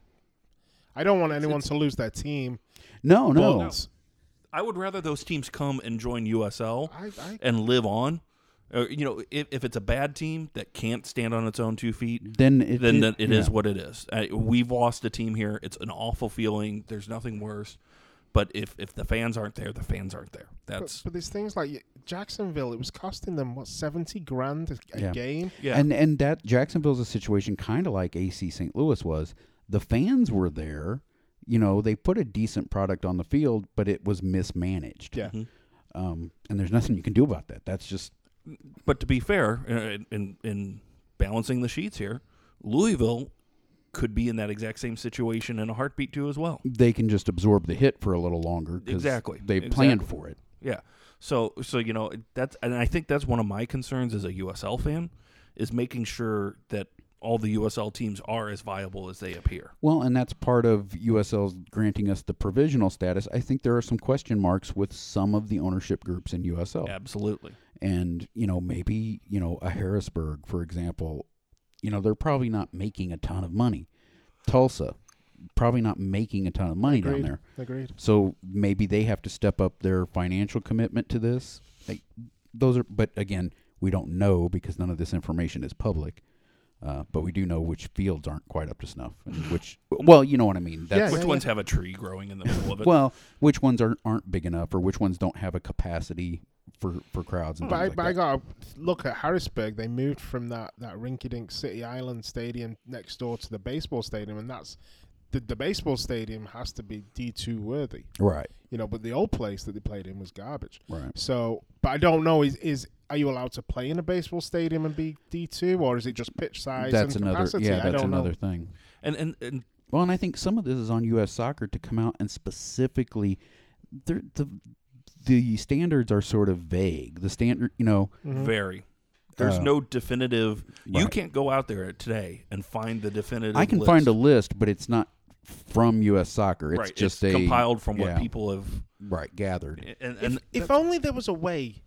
I don't want anyone to lose their team. No, no. But I would rather those teams come and join U S L I, I, and live on. Uh, you know, if, if it's a bad team that can't stand on its own two feet, Then it, then it, that it is yeah. what it is. Uh, we've lost a team here. It's an awful feeling. There's nothing worse. But if, if the fans aren't there, the fans aren't there. but, That's but there's things like Jacksonville. It was costing them what seventy grand a, a Yeah. game. yeah. And and that Jacksonville's a situation kind of like A C Saint Louis was. The fans were there. You know, they put a decent product on the field, but it was mismanaged. Yeah. Mhm. Um, and there's nothing you can do about that. That's just But to be fair, uh, in in balancing the sheets here, Louisville could be in that exact same situation in a heartbeat too as well. they can just absorb the hit for a little longer. 'cause Exactly. They've planned Exactly. for it. Yeah. So so you know that's and I think that's one of my concerns as a U S L fan is making sure that all the U S L teams are as viable as they appear. Well, and that's part of U S L's granting us the provisional status. I think there are some question marks with some of the ownership groups in U S L. Absolutely. And, you know, maybe, you know, a Harrisburg, for example, you know, they're probably not making a ton of money. Tulsa, probably not making a ton of money down Agreed. there. Agreed. So maybe they have to step up their financial commitment to this. Like, those are, but again, we don't know because none of this information is public. Uh, but we do know which fields aren't quite up to snuff, and which, well, you know what I mean. That's, Which yeah, ones have a tree growing in the middle of it? well, which ones aren't aren't big enough, or which ones don't have a capacity for, for crowds and But, I, things like but I that. got to look at Harrisburg. They moved from that, that rinky-dink City Island stadium next door to the baseball stadium, and that's the, the baseball stadium has to be D two worthy, Right, you know. But the old place that they played in was garbage. right. So, but I don't know. Is is are you allowed to play in a baseball stadium and be D two, or is it just pitch size? That's and another, capacity? yeah, I that's don't another know. thing. and, and and Well, and I think some of this is on U S Soccer to come out and specifically, they're- the the standards are sort of vague. The standard, you know, Mhm. very. There's Uh, no definitive. You right. can't go out there today and find the definitive. I can list. find a list, but it's not from U S Soccer. It's right. just it's a compiled from what yeah. people have. right gathered. And, If, and if only there was a way,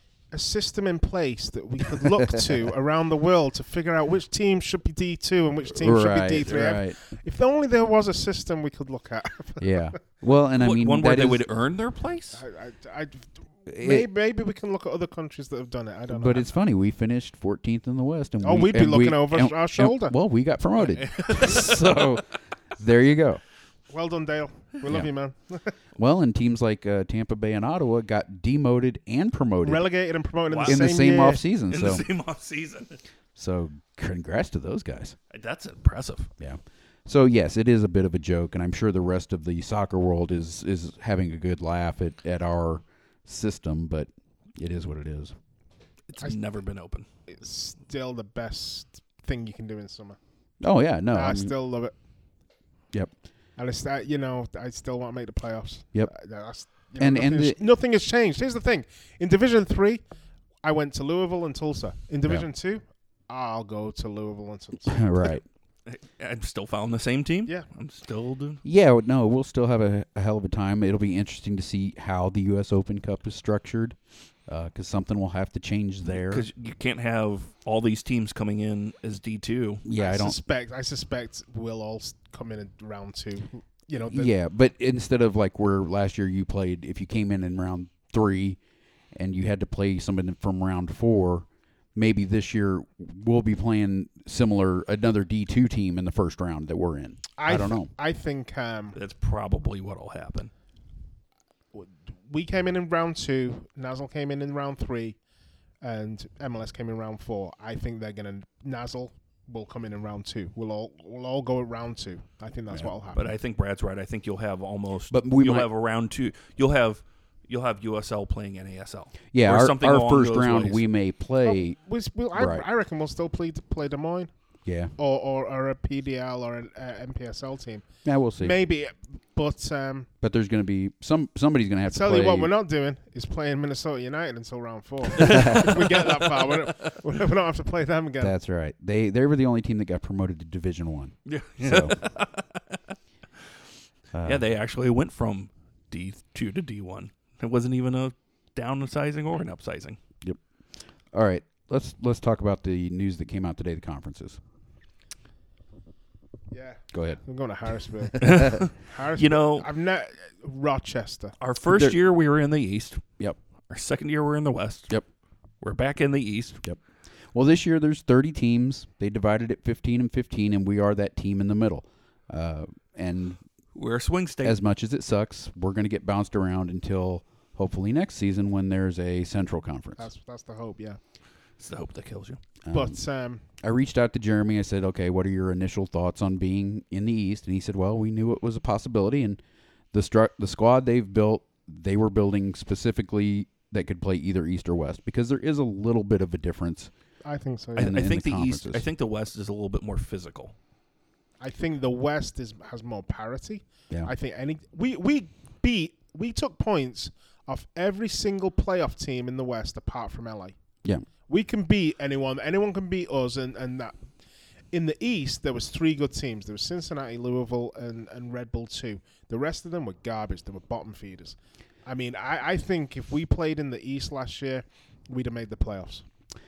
a system in place that we could look to around the world to figure out which team should be D two and which team right, should be D three. right. If only there was a system we could look at. Yeah. Well, and I What- mean, one where that they is- would earn their place. I, I, I, it- maybe, maybe we can look at other countries that have done it. I don't know. But it's funny. We finished fourteenth in the West, and Oh, we, we'd be and we- looking over and- our and- shoulder. well, we got promoted, so there you go. Well done, Dale. We love Yeah. you, man. Well, and teams like uh, Tampa Bay and Ottawa got demoted and promoted Relegated and promoted Wow. in in the the same, same year. off season. In So, the same off season. so congrats to those guys. That's impressive. Yeah. So yes, it is a bit of a joke, and I'm sure the rest of the soccer world is is having a good laugh at, at our system, but it is what it is. It's I- never been open. It's still the best thing you can do in summer. Oh yeah, no. I I mean, still love it. Yep. And it's that, you know, I still want to make the playoffs. Yep. Uh, That's, you know, And- nothing, and has, the- nothing has changed. Here's the thing. In Division three, I went to Louisville and Tulsa. In Division two, I'll go to Louisville and Tulsa. right. I'm still following the same team. Yeah. I'm still doing. Yeah, no, we'll still have a, a hell of a time. It'll be interesting to see how the U S Open Cup is structured, because something will have to change there. Because you can't have all these teams coming in as D two. Yeah, I, I don't. suspect. I suspect we'll all s- come in at round two. You know. The, Yeah, but instead of like where last year you played, if you came in in round three and you had to play somebody from round four, maybe this year we'll be playing similar another D two team in the first round that we're in. I, don't th- know. I think um, That's probably what'll happen. we came in in round two. Nazzle came in in round three, and M L S came in round four. I think they're gonna Nazzle will come in in round two. We'll all we'll all go at round two. I think that's Yeah. what'll happen. But I think Brad's right. I think you'll have almost. But we you'll might- have a round two. You'll have you'll have U S L playing N A S L. Yeah, or our, something our along first those round ways. we may play. Oh, we, we'll, I, right. I reckon we'll still play play Des Moines Yeah, or, or, or a P D L or an uh, M P S L team. yeah, we'll see. Maybe, but um, But there's going to be some. Somebody's going to have to tell play. you what, we're not doing is playing Minnesota United until round four. If we get that far, we don't, we don't have to play them again. That's right. They they were the only team that got promoted to Division One. Yeah. So, uh, yeah, they actually went from D two to D one. It wasn't even a downsizing or an upsizing. all right. Let's let's talk about the news that came out today. The conferences. Yeah, Go ahead. I'm going to Harrisburg. Harrisburg. You know, I've not Rochester. our first There- year we were in the East. Yep. Our second year we're in the West. Yep. We're back in the East. Well, this year there's thirty teams. They divided it fifteen and fifteen, and we are that team in the middle. Uh, and We're a swing state. as much as it sucks, we're going to get bounced around until hopefully next season when there's a Central Conference. That's that's the hope. Yeah, it's the hope that kills you. Um, but um, I reached out to Jeremy. I said, okay, what are your initial thoughts on being in the East? And he said, well, we knew it was a possibility. And the stru- the squad they've built, they were building specifically that could play either East or West, because there is a little bit of a difference. I think so. I, Yeah. in I the- think in the, the East. conferences. I think the West is a little bit more physical. I think the West is has more parity. Yeah. I think any we we beat we took points off every single playoff team in the West apart from L A. Yeah. We can beat anyone. Anyone can beat us, and, and that. In the East, there was three good teams. There was Cincinnati, Louisville, and, and Red Bull two. The rest of them were garbage. They were bottom feeders. I mean, I, I think if we played in the East last year, we'd have made the playoffs.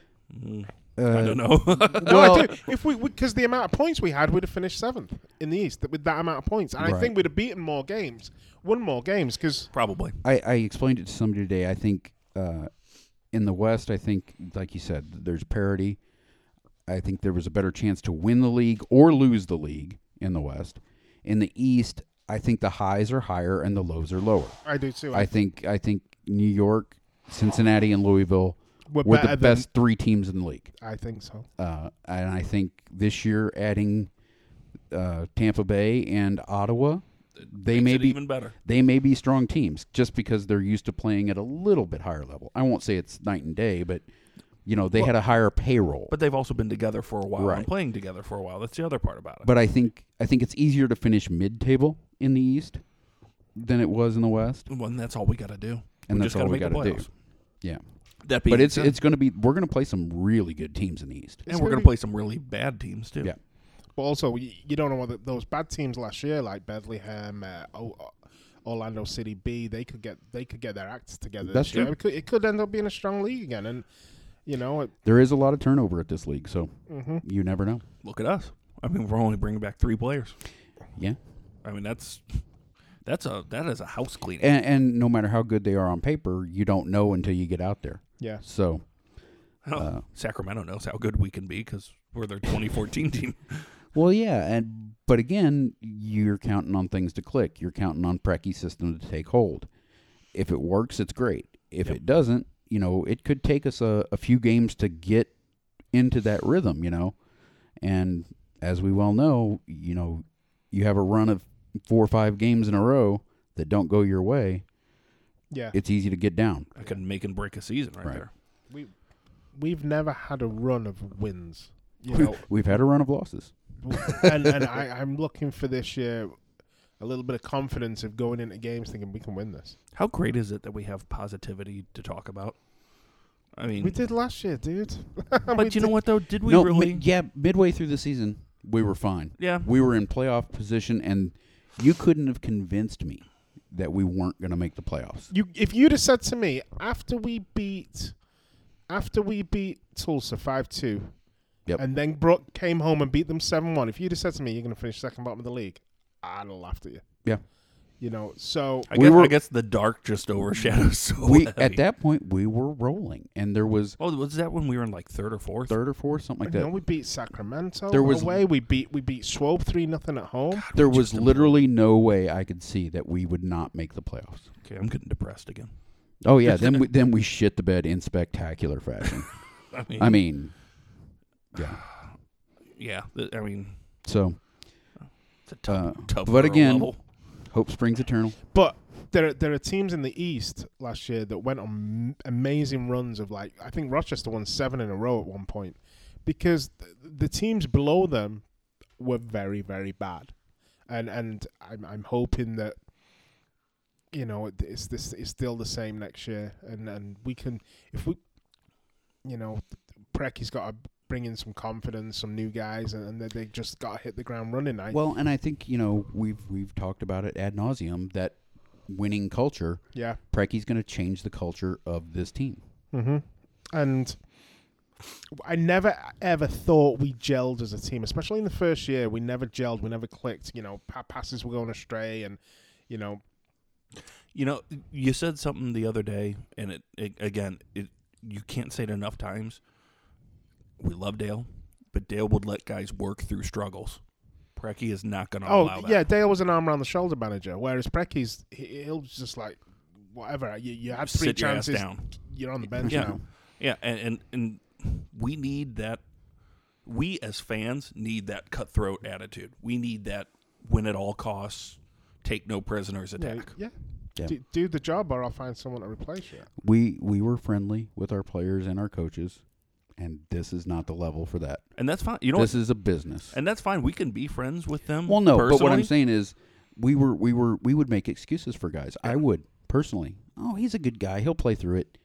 Mm, Uh, I don't know. No, Well- I do. If we because the amount of points we had, we'd have finished seventh in the East with that amount of points, and I Right. think we'd have beaten more games, won more games. Because Probably. I, I explained it to somebody today. I think uh, in the West, I think, like you said, there's parity. I think there was a better chance to win the league or lose the league in the West. In the East, I think the highs are higher and the lows are lower. I do too. I think I think New York, Cincinnati, and Louisville we're were better the than- best three teams in the league. I think so. Uh, and I think this year, adding uh, Tampa Bay and Ottawa, they Makes may it be even better. they may be strong teams just because they're used to playing at a little bit higher level. I won't say it's night and day, but you know they Well, had a higher payroll. But they've also been together for a while Right. and playing together for a while. That's the other part about it. But I think I think it's easier to finish mid-table in the East than it was in the West, well, and that's all we got to do. and we that's just all gotta we make the got to do. playoffs. Yeah, That being but it's said, it's going to be we're going to play some really good teams in the East. and It's we're gonna going to be- play some really bad teams too. Yeah. But also, you, you don't know what the, those bad teams last year, like Bethlehem, uh, o, Orlando City B, they could get they could get their acts together. That's this year. true. It could, it could end up being a strong league again, and you know, it, There is a lot of turnover at this league, so mm-hmm. you never know. Look at us. I mean, we're only bringing back three players. Yeah, I mean, that's that's a that is a house cleaning. and, and no matter how good they are on paper, you don't know until you get out there. yeah. So Oh, uh, Sacramento knows how good we can be because we're their twenty fourteen team. Well, yeah, and but again, you're counting on things to click. You're counting on Precky's system to take hold. If it works, it's great. If Yep. it doesn't, you know, it could take us a, a few games to get into that rhythm, you know. And as we well know, you know, you have a run of four or five games in a row that don't go your way, Yeah. it's easy to get down. I can make and break a season right, Right. there. We we've never had a run of wins. You know, We've had a run of losses. and and I, I'm looking for this year a little bit of confidence of going into games thinking we can win this. How great is it that we have positivity to talk about? I mean, We did last year, dude. but you know what though? Did we no, really? mi- yeah, midway through the season, we were fine. Yeah. We were in playoff position, and you couldn't have convinced me that we weren't going to make the playoffs. You, if you'd have said to me after we beat, after we beat Tulsa five two, Yep. and then brought, came home and beat them seven one, if you'd have said to me you're going to finish second bottom of the league, I'd have laughed at you. Yeah. You know, so I We guess, were- I guess the dark just overshadows so We heavy. at that point we were rolling, and there was Oh, was that when we were in like third or fourth? third or fourth, something like you know, that. we beat Sacramento There was- away. We beat we beat Swope three nothing at home. There was literally no way I could see that we would not make the playoffs. Okay, I'm getting depressed again. Oh yeah, then we then we shit the bed in spectacular fashion. I mean, I mean, yeah. yeah. th- I mean, So it's a tough, Uh, tough. but again- level. hope springs eternal. But there there are teams in the East last year that went on m- amazing runs of like I think Rochester won seven in a row at one point because th- the teams below them were very very bad, and and I'm I'm hoping that you know it- it's this it's still the same next year, and and we can if we you know Precky's got to bring in some confidence, some new guys, and, and they, they just got to hit the ground running. I Well, and I think you know we've we've talked about it ad nauseum that winning culture. yeah. Precky's going to change the culture of this team. Mm-hmm. And I never ever thought we gelled as a team, especially in the first year. We never gelled. We never clicked. You know, pa- passes were going astray, and you know, You know, you said something the other day, and it, it again, it you can't say it enough times. We love Dale, but Dale would let guys work through struggles. Precky is not going to oh allow that. yeah, Dale was an arm around the shoulder manager, whereas Precky's he, he'll just like whatever. You you had three Sit your ass chances, down. you're on the bench Yeah. now. Yeah, and, and and we need that. We as fans need that cutthroat attitude. We need that win at all costs, take no prisoners Yeah, attack. yeah. Yeah. Do, do the job, or I'll find someone to replace you. We we were friendly with our players and our coaches, and this is not the level for that. And that's fine. You know, This what? is a business. And that's fine. We can be friends with them. Well, no, but what I'm personally. saying is, we were we were we would make excuses for guys. I would personally. Oh, he's a good guy. He'll play through it.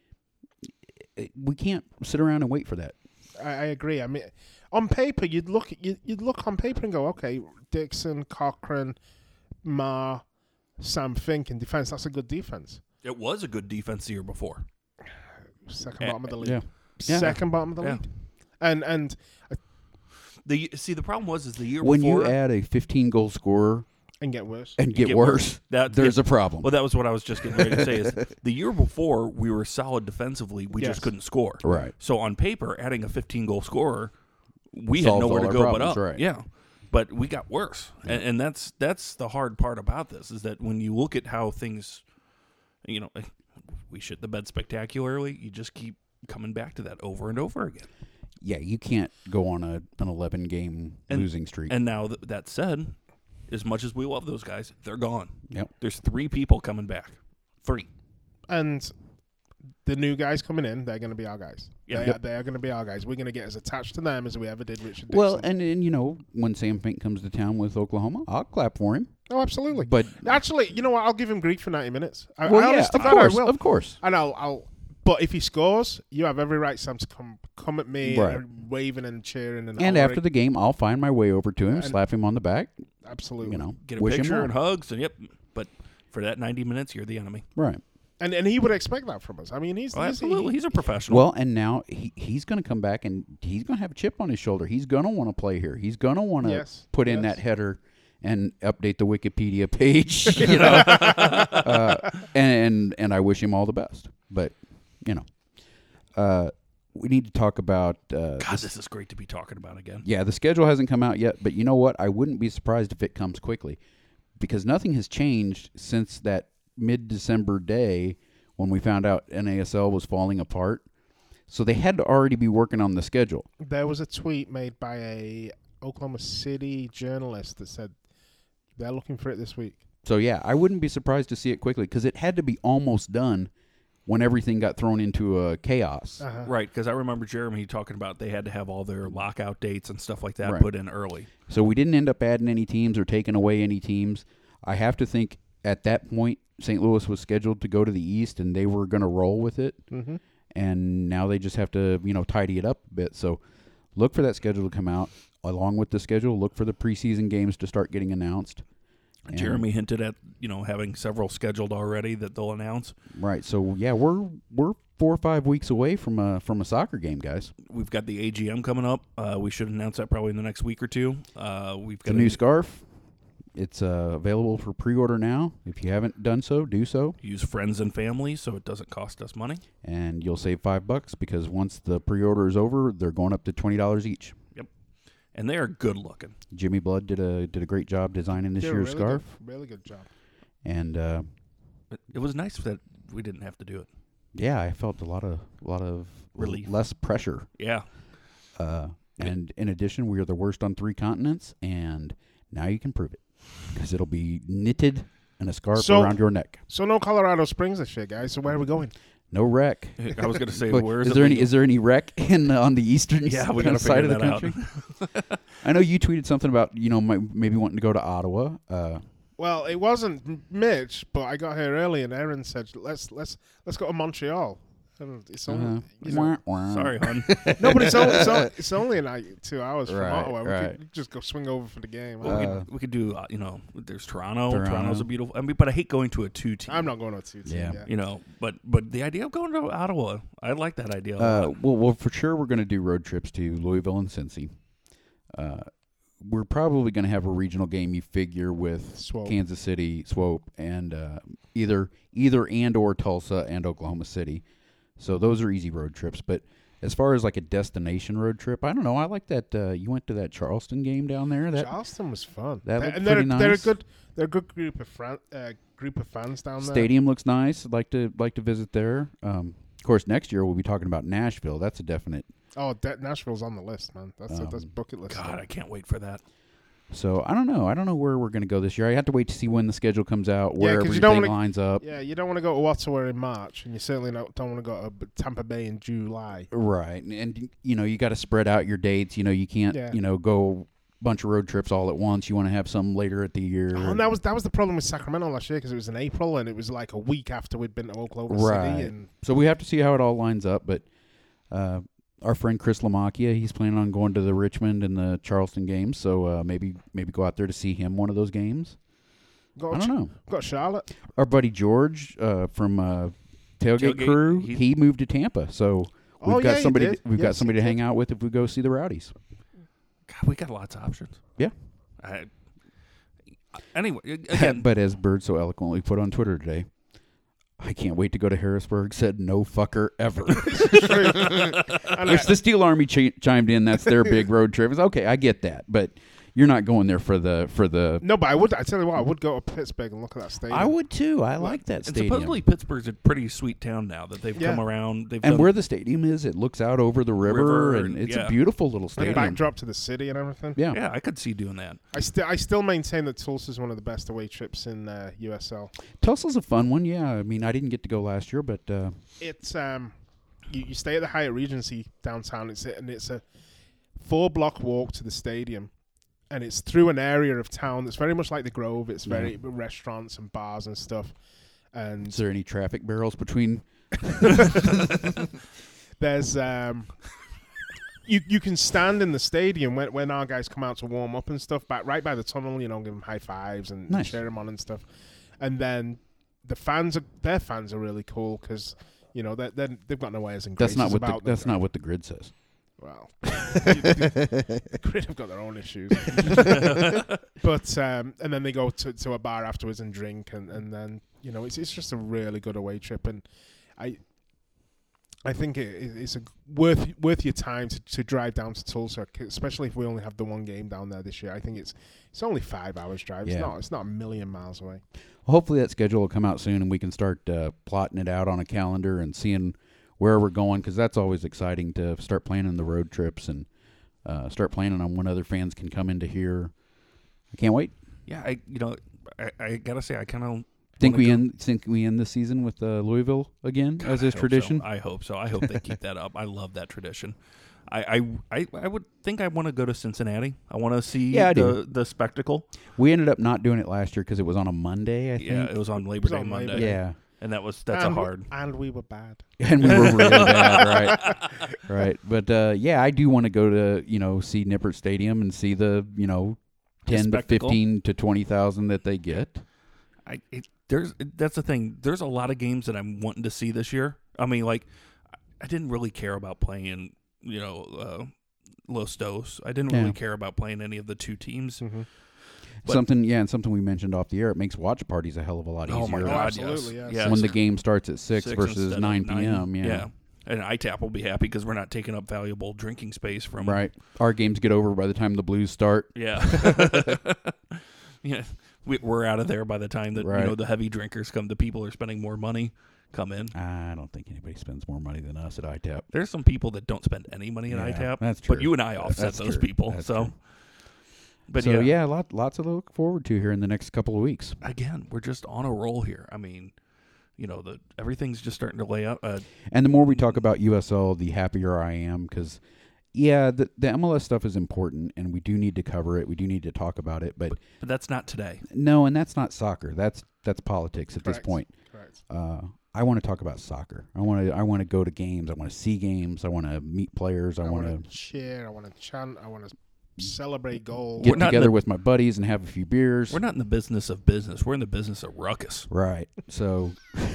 We can't sit around and wait for that. I, I agree. I mean, on paper, you'd look you'd, you'd look on paper and go, okay, Dixon, Cochran, Ma, Sam Fink in defense. That's a good defense. It was a good defense the year before. Second Eh, bottom of the league. Yeah. Yeah. Second bottom of the Yeah. league. And and The see the problem was is the year When before you add a fifteen goal scorer and get worse. and get, get worse, worse. That- there's yeah. a problem. well, that was what I was just getting ready to say. Is the year before we were solid defensively, we Yes. just couldn't score. Right. So on paper, adding a fifteen goal scorer, we Solves had nowhere all to our go but problems, up. right. Yeah, but we got worse, and, and that's that's the hard part about this is that when you look at how things, you know, we shit the bed spectacularly. You just keep coming back to that over and over again. Yeah, you can't go on a an eleven game And- losing streak. And now th- that said, as much as we love those guys, they're gone. Yep. There's three people coming back. Three. And the new guys coming in, they're going to be our guys. Yeah. They, Yep. are, they are going to be our guys. We're going to get as attached to them as we ever did Richard Dixon. Well, and, and you know, when Sam Fink comes to town with Oklahoma, I'll clap for him. oh, absolutely. But Actually, you know what? I'll give him grief for ninety minutes. I, well, I yeah, honest to of God, course, I will. of course. And I'll, I'll. But if he scores, you have every right, Sam, to come come at me, Right. and waving and cheering and. And hollering. after the game, I'll find my way over to him, And- slap him on the back, absolutely, you know, Get a wish him picture well. and hugs, and yep. But for that ninety minutes, you're the enemy. Right. and and he would expect that from us. I mean, he's, Oh, he's absolutely. he- He's a professional. Well, and now he, he's going to come back and he's going to have a chip on his shoulder. He's going to want to play here. He's going to want to Yes, put in yes. that header and update the Wikipedia page, you know. uh, and, and and I wish him all the best. But you know, uh, we need to talk about. Uh, God, this is great to be talking about again. Yeah, the schedule hasn't come out yet, but you know what? I wouldn't be surprised if it comes quickly, because nothing has changed since that mid-December day when we found out N A S L was falling apart. So they had to already be working on the schedule. There was a tweet made by a Oklahoma City journalist that said they're looking for it this week. So yeah, I wouldn't be surprised to see it quickly, because it had to be almost done when everything got thrown into uh, chaos. Uh-huh. Right, because I remember Jeremy talking about they had to have all their lockout dates and stuff like that Right. put in early. So we didn't end up adding any teams or taking away any teams. I have to think at that point Saint Louis was scheduled to go to the East, and they were going to roll with it. Mm-hmm. And now they just have to, you know, tidy it up a bit. So look for that schedule to come out. Along with the schedule, look for the preseason games to start getting announced. And Jeremy hinted at, you know, having several scheduled already that they'll announce. Right. So yeah, we're we're four or five weeks away from a from a soccer game, guys. We've got the A G M coming up. Uh, we should announce that probably in the next week or two. Uh, we've The got new a, scarf. It's uh, available for pre-order now. If you haven't done so, do so, use friends and family so it doesn't cost us money. and you'll save five bucks because once the pre-order is over, they're going up to twenty dollars each. And they are good looking. Jimmy Blood did a did a great job designing this Did a year's really scarf, Good, really good job. and uh, It, it was nice that we didn't have to do it. yeah, I felt a lot of a lot of Relief. less pressure. Yeah. Uh, and in addition, we are the worst on three continents, and now you can prove it because it'll be knitted in a scarf So- around your neck. So no Colorado Springs this year, guys. So where are we going? No wreck. I was going to say, But where is, is it there any legal? is there any wreck in uh, on the eastern Yeah, we kind gotta of side of figure the that out. country? I know you tweeted something about you know my, maybe wanting to go to Ottawa. Uh, Well, it wasn't M- Mitch, but I got here early, and Erin said, "Let's let's let's go to Montreal." And it's only, uh, you know- wah, wah. Sorry, hon. no, but it's only, it's only it's only like two hours from Right, Ottawa. We right. could just go swing over for the game. Well, we, Uh, could, we could do, uh, you know, there's Toronto. Toronto. Toronto's a beautiful. I mean, but I hate going to a two team. I'm not going to two team. Yeah. Yeah. You know, but but the idea of going to Ottawa, I like that idea. A Uh, lot. well, well, for sure, we're going to do road trips to Louisville and Cincy. Uh, we're probably going to have a regional game. You figure with Swope. Kansas City, Swope, and uh, either either and or Tulsa and Oklahoma City. So those are easy road trips. But as far as like a destination road trip, I don't know. I like that. Uh, you went to that Charleston game down there. That Charleston was fun. that They- looked and they're, pretty they're a nice. good they're a good group of fran- uh, group of fans down there. stadium looks nice. I'd like to like to visit there. Um, of course, next year we'll be talking about Nashville. That's a definite. Oh, De- Nashville's on the list, man. That's a, that's Um, bucket list. God, stuff. I can't wait for that. So I don't know. I don't know where we're going to go this year. I have to wait to see when the schedule comes out, Yeah, where 'cause you everything don't wanna- lines up. Yeah, you don't want to go to Ottawa in March, and you certainly don't, don't want to go to B- Tampa Bay in July. Right, and, and you know you got to spread out your dates. You know you can't Yeah. you know go a bunch of road trips all at once. You want to have some later at the year. Oh, and that was that was the problem with Sacramento last year because it was in April and it was like a week after we'd been to Oklahoma Right. City. And So we have to see how it all lines up. But uh, our friend Chris Lamacchia, he's planning on going to the Richmond and the Charleston games. So uh, maybe maybe go out there to see him one of those games. got I Ch- don't know. got Charlotte. Our buddy George uh, from uh, Tailgate, Tailgate, Crew, he- he moved to Tampa. So we've Oh, got yeah, he somebody. did. We've got Yes, he somebody to did. hang out with if we go see the Rowdies. God, we got lots of options. Yeah. I, anyway, again, But as Bird so eloquently put on Twitter today, I can't wait to go to Harrisburg. Said no fucker ever. And If I- the Steel Army ch- chimed in, that's their big road trip. It's okay, I get that, but you're not going there for the for the. no, but I would. I tell you what, I would go to Pittsburgh and look at that stadium. I would too. I like that and stadium. supposedly Pittsburgh's a pretty sweet town now that they've Yeah. come around. They've And done, where the stadium is, it looks out over the river, River, and and- it's yeah. a beautiful little And stadium. backdrop to the city and everything. Yeah. yeah, I could see doing that. I still I still maintain that Tulsa's one of the best away trips in uh, U S L. Tulsa's a fun one. Yeah, I mean, I didn't get to go last year, but uh, It's um, you, you stay at the Hyatt Regency downtown. It's and it's a four block walk to the stadium, and it's through an area of town that's very much like the Grove. It's very Yeah. restaurants and bars and stuff. And is there any traffic barrels between? there's um, you you can stand in the stadium when when our guys come out to warm up and stuff, back right by the tunnel. You know, give them high fives and Nice. cheer them on and stuff. And then the fans are their fans are really cool because you know they they they've got no airs and That's not graces what the about them. that's not what the grid says. Well, the Grid have got their own issues. But um, and then they go to, to a bar afterwards and drink, and, and then you know it's it's just a really good away trip. And I I think it, it, it's a worth worth your time to, to drive down to Tulsa, especially if we only have the one game down there this year. I think it's it's only five hours drive. Yeah. It's not it's not a million miles away. Well, hopefully that schedule will come out soon and we can start uh, plotting it out on a calendar and seeing where we're going, because that's always exciting to start planning the road trips and uh, start planning on when other fans can come into here. I can't wait. Yeah, I you know I, I gotta say I kind of Think we end think we end the season with uh, Louisville again God, as is I hope tradition. So. I hope so. I hope they keep that up. I love that tradition. I, I, I, I would think I want to go to Cincinnati. I want to see Yeah, I the do. the spectacle. We ended up not doing it last year because it was on a Monday. I think. Yeah, it was on Labor was Day on Labor Monday. Day. Yeah. and that was that's and a we- hard. and we were bad. And we were really bad, right? Right. But uh, yeah, I do want to go to you know see Nippert Stadium and see the you know The ten to spectacle. fifteen to twenty thousand that they get. I it, there's that's the thing. There's a lot of games that I'm wanting to see this year. I mean, like I didn't really care about playing, you know, uh, Los Dos. I didn't Yeah. really care about playing any of the two teams. Mm-hmm. But- something, yeah, and something we mentioned off the air. It makes watch parties a hell of a lot easier. Oh my Oh, God, absolutely, yes. yes. yes. When the game starts at six, Six versus instead of nine p.m. Yeah. yeah. And I TAP will be happy because we're not taking up valuable drinking space from Right. Our games get over by the time the Blues start. Yeah. Yeah. We, we're out of there by the time that Right. you know the heavy drinkers come. The people who are spending more money come in. I don't think anybody spends more money than us at I TAP. There's some people that don't spend any money at Yeah, I TAP. that's true. But you and I offset That's those true. people. That's so, true. but so yeah, yeah, lot, lots to look forward to here in the next couple of weeks. again, we're just on a roll here. I mean, you know, the everything's just starting to lay out. Uh, And the more we talk about U S L, the happier I am because, yeah, the, the M L S stuff is important, and we do need to cover it. We do need to talk about it. But, but that's not today. no, and that's not soccer. That's that's politics at this Correct. point. Correct. Uh, I want to talk about soccer. I want to. I want to go to games. I want to see games. I want to meet players. I, I want want to to cheer. I want to chant. I want to celebrate goals. get We're not in together the- with my buddies and have a few beers. We're not in the business of business. We're in the business of ruckus. Right. So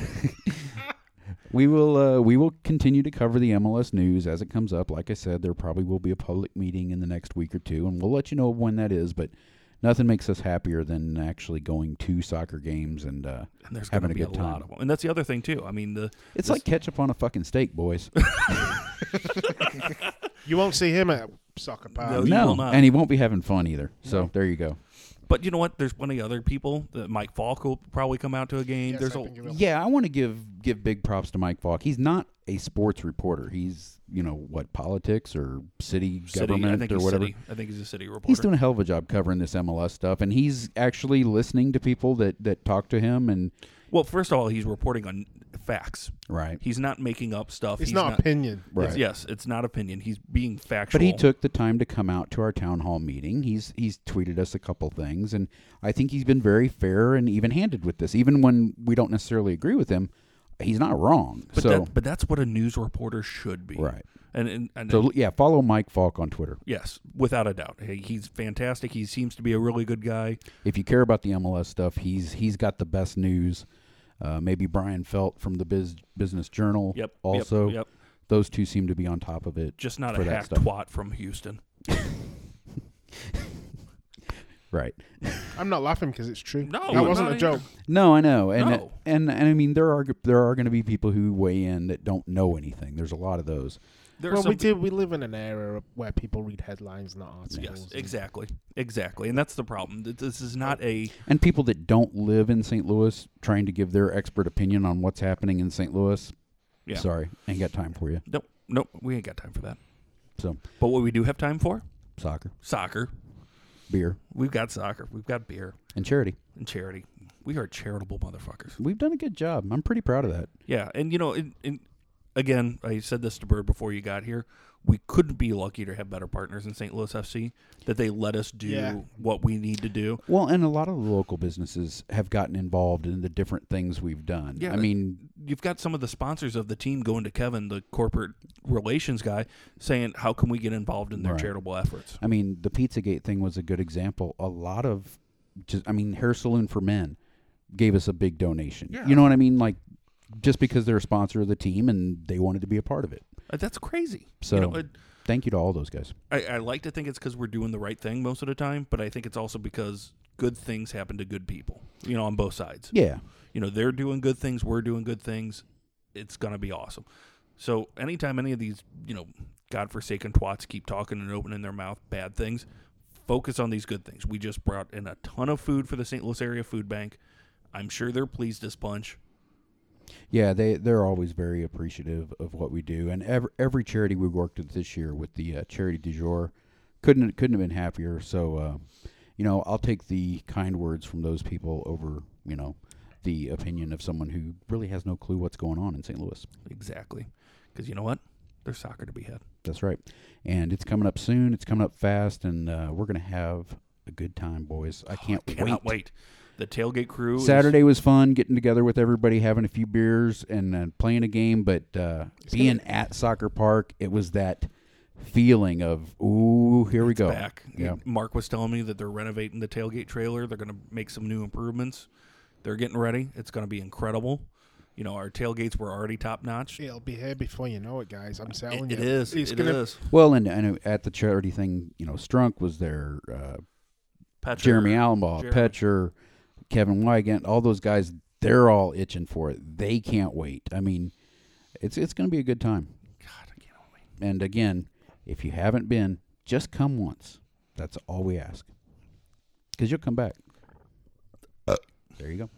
we will uh, we will continue to cover the M L S news as it comes up. Like I said, there probably will be a public meeting in the next week or two, and we'll let you know when that is. But nothing makes us happier than actually going to soccer games, and uh, And there's going to Having a be a, good time. lot of them. And that's the other thing, too. I mean, the it's This- like ketchup on a fucking steak, boys. You won't see him at soccer park. No, you no, will not. and he won't be having fun either. So No. there you go. But you know what? There's plenty of other people. That Mike Falk will probably come out to a game. Yes, There's I a think he will. Yeah, I want to give give big props to Mike Falk. He's not a sports reporter. He's you know what politics or city, city, I government think or he's whatever. City. I think he's a city reporter. He's doing a hell of a job covering this M L S stuff, and he's actually listening to people that, that talk to him. And well, first of all, he's reporting on facts. right, He's not making up stuff. It's he's not, opinion. right. It's, yes, it's not opinion. He's being factual. But he took the time to come out to our town hall meeting. He's he's tweeted us a couple things, and I think he's been very fair and even handed with this. Even when we don't necessarily agree with him, he's not wrong. But, so that, but that's what a news reporter should be. right. And and, and So yeah, follow Mike Falk on Twitter. yes, without a doubt, hey, he's fantastic. He seems to be a really good guy. If you care about the M L S stuff, he's he's got the best news. Uh, maybe Brian Felt from the Biz, Business Journal. Yep. Also, Yep. yep. those two seem to be on top of it. Just not for a that hack stuff. twat from Houston. Right. I'm not laughing because it's true. No, that I'm wasn't not a joke. either. No, I know, and No. and and I mean there are there are going to be people who weigh in that don't know anything. There's a lot of those. There's Well, some we do. We live in an era where people read headlines, not articles. Yes, and- exactly, exactly, and that's the problem. Th- This is not a And people that don't live in Saint Louis trying to give their expert opinion on what's happening in Saint Louis. yeah. Sorry, ain't got time for you. Nope, nope. We ain't got time for that. So But what we do have time for? soccer, Soccer. beer, We've got soccer. We've got beer and charity. and charity. We are charitable motherfuckers. We've done a good job. I'm pretty proud of that. Yeah, and you know, in, in, again, I said this to Bird before you got here. We couldn't be lucky to have better partners in Saint Louis F C, that they let us do Yeah. what we need to do. Well, and a lot of the local businesses have gotten involved in the different things we've done. Yeah, I mean, You've got some of the sponsors of the team going to Kevin, the corporate relations guy, saying, how can we get involved in their Right. charitable efforts? I mean, the Pizzagate thing was a good example. A lot of, just, I mean, Hair Saloon for Men gave us a big donation. Yeah. You know what I mean? Like, just because they're a sponsor of the team and they wanted to be a part of it. Uh, That's crazy. So, you know, it, thank you to all those guys. I, I like to think it's because we're doing the right thing most of the time, but I think it's also because good things happen to good people, you know, on both sides. Yeah. You know, they're doing good things, we're doing good things. It's going to be awesome. So anytime any of these, you know, godforsaken twats keep talking and opening their mouth bad things, focus on these good things. We just brought in a ton of food for the Saint Louis Area Food Bank. I'm sure they're pleased as punch. Yeah, they they're always very appreciative of what we do, and every every charity we worked with this year with the uh, charity du jour couldn't couldn't have been happier. So, uh, you know, I'll take the kind words from those people over, you know, the opinion of someone who really has no clue what's going on in Saint Louis. Exactly, because you know what? There's soccer to be had. That's right, and it's coming up soon. It's coming up fast, and uh, we're gonna have a good time, boys. I can't, oh, I cannot wait. wait. The tailgate crew. Saturday is, was fun, getting together with everybody, having a few beers, and uh, playing a game. But uh, being gonna, at Soccer Park, it was that feeling of, ooh, here we it's go. Back. Yeah. Mark was telling me that they're renovating the tailgate trailer. They're going to make some new improvements. They're getting ready. It's going to be incredible. You know, our tailgates were already top notch. It'll be here before you know it, guys. I'm telling It, you. it is. It's It gonna, is. Well, and, and at the charity thing, you know, Strunk was there, uh, Petcher, Jeremy Allenbaugh, Jeremy. Petcher, Kevin Wygant, all those guys, they're all itching for it. They can't wait. I mean, it's it's going to be a good time. God, I can't wait. And again, if you haven't been, just come once. That's all we ask. Because you'll come back. Uh, there you go.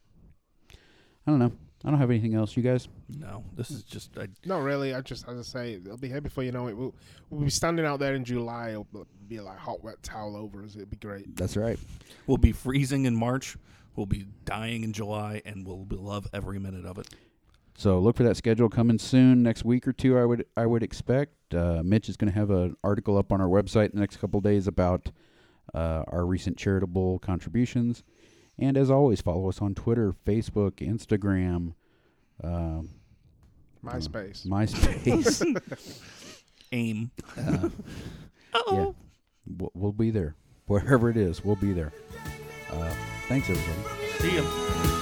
I don't know. I don't have anything else. You guys? No, this is just. I, Not really. I just, as I say, it'll be here before you know it. We'll, we'll be standing out there in July. It'll be like hot, wet towel over us. It'll be great. That's right. we'll be freezing in March. We'll be dying in July, and we'll be, love every minute of it. So look for that schedule coming soon, next week or two. I would I would expect. Uh, Mitch is going to have an article up on our website in the next couple of days about uh, our recent charitable contributions. And as always, follow us on Twitter, Facebook, Instagram, um, MySpace. Uh, MySpace. Aim. uh, yeah, we'll, we'll be there. Wherever it is, we'll be there. Uh, thanks, everybody. See ya.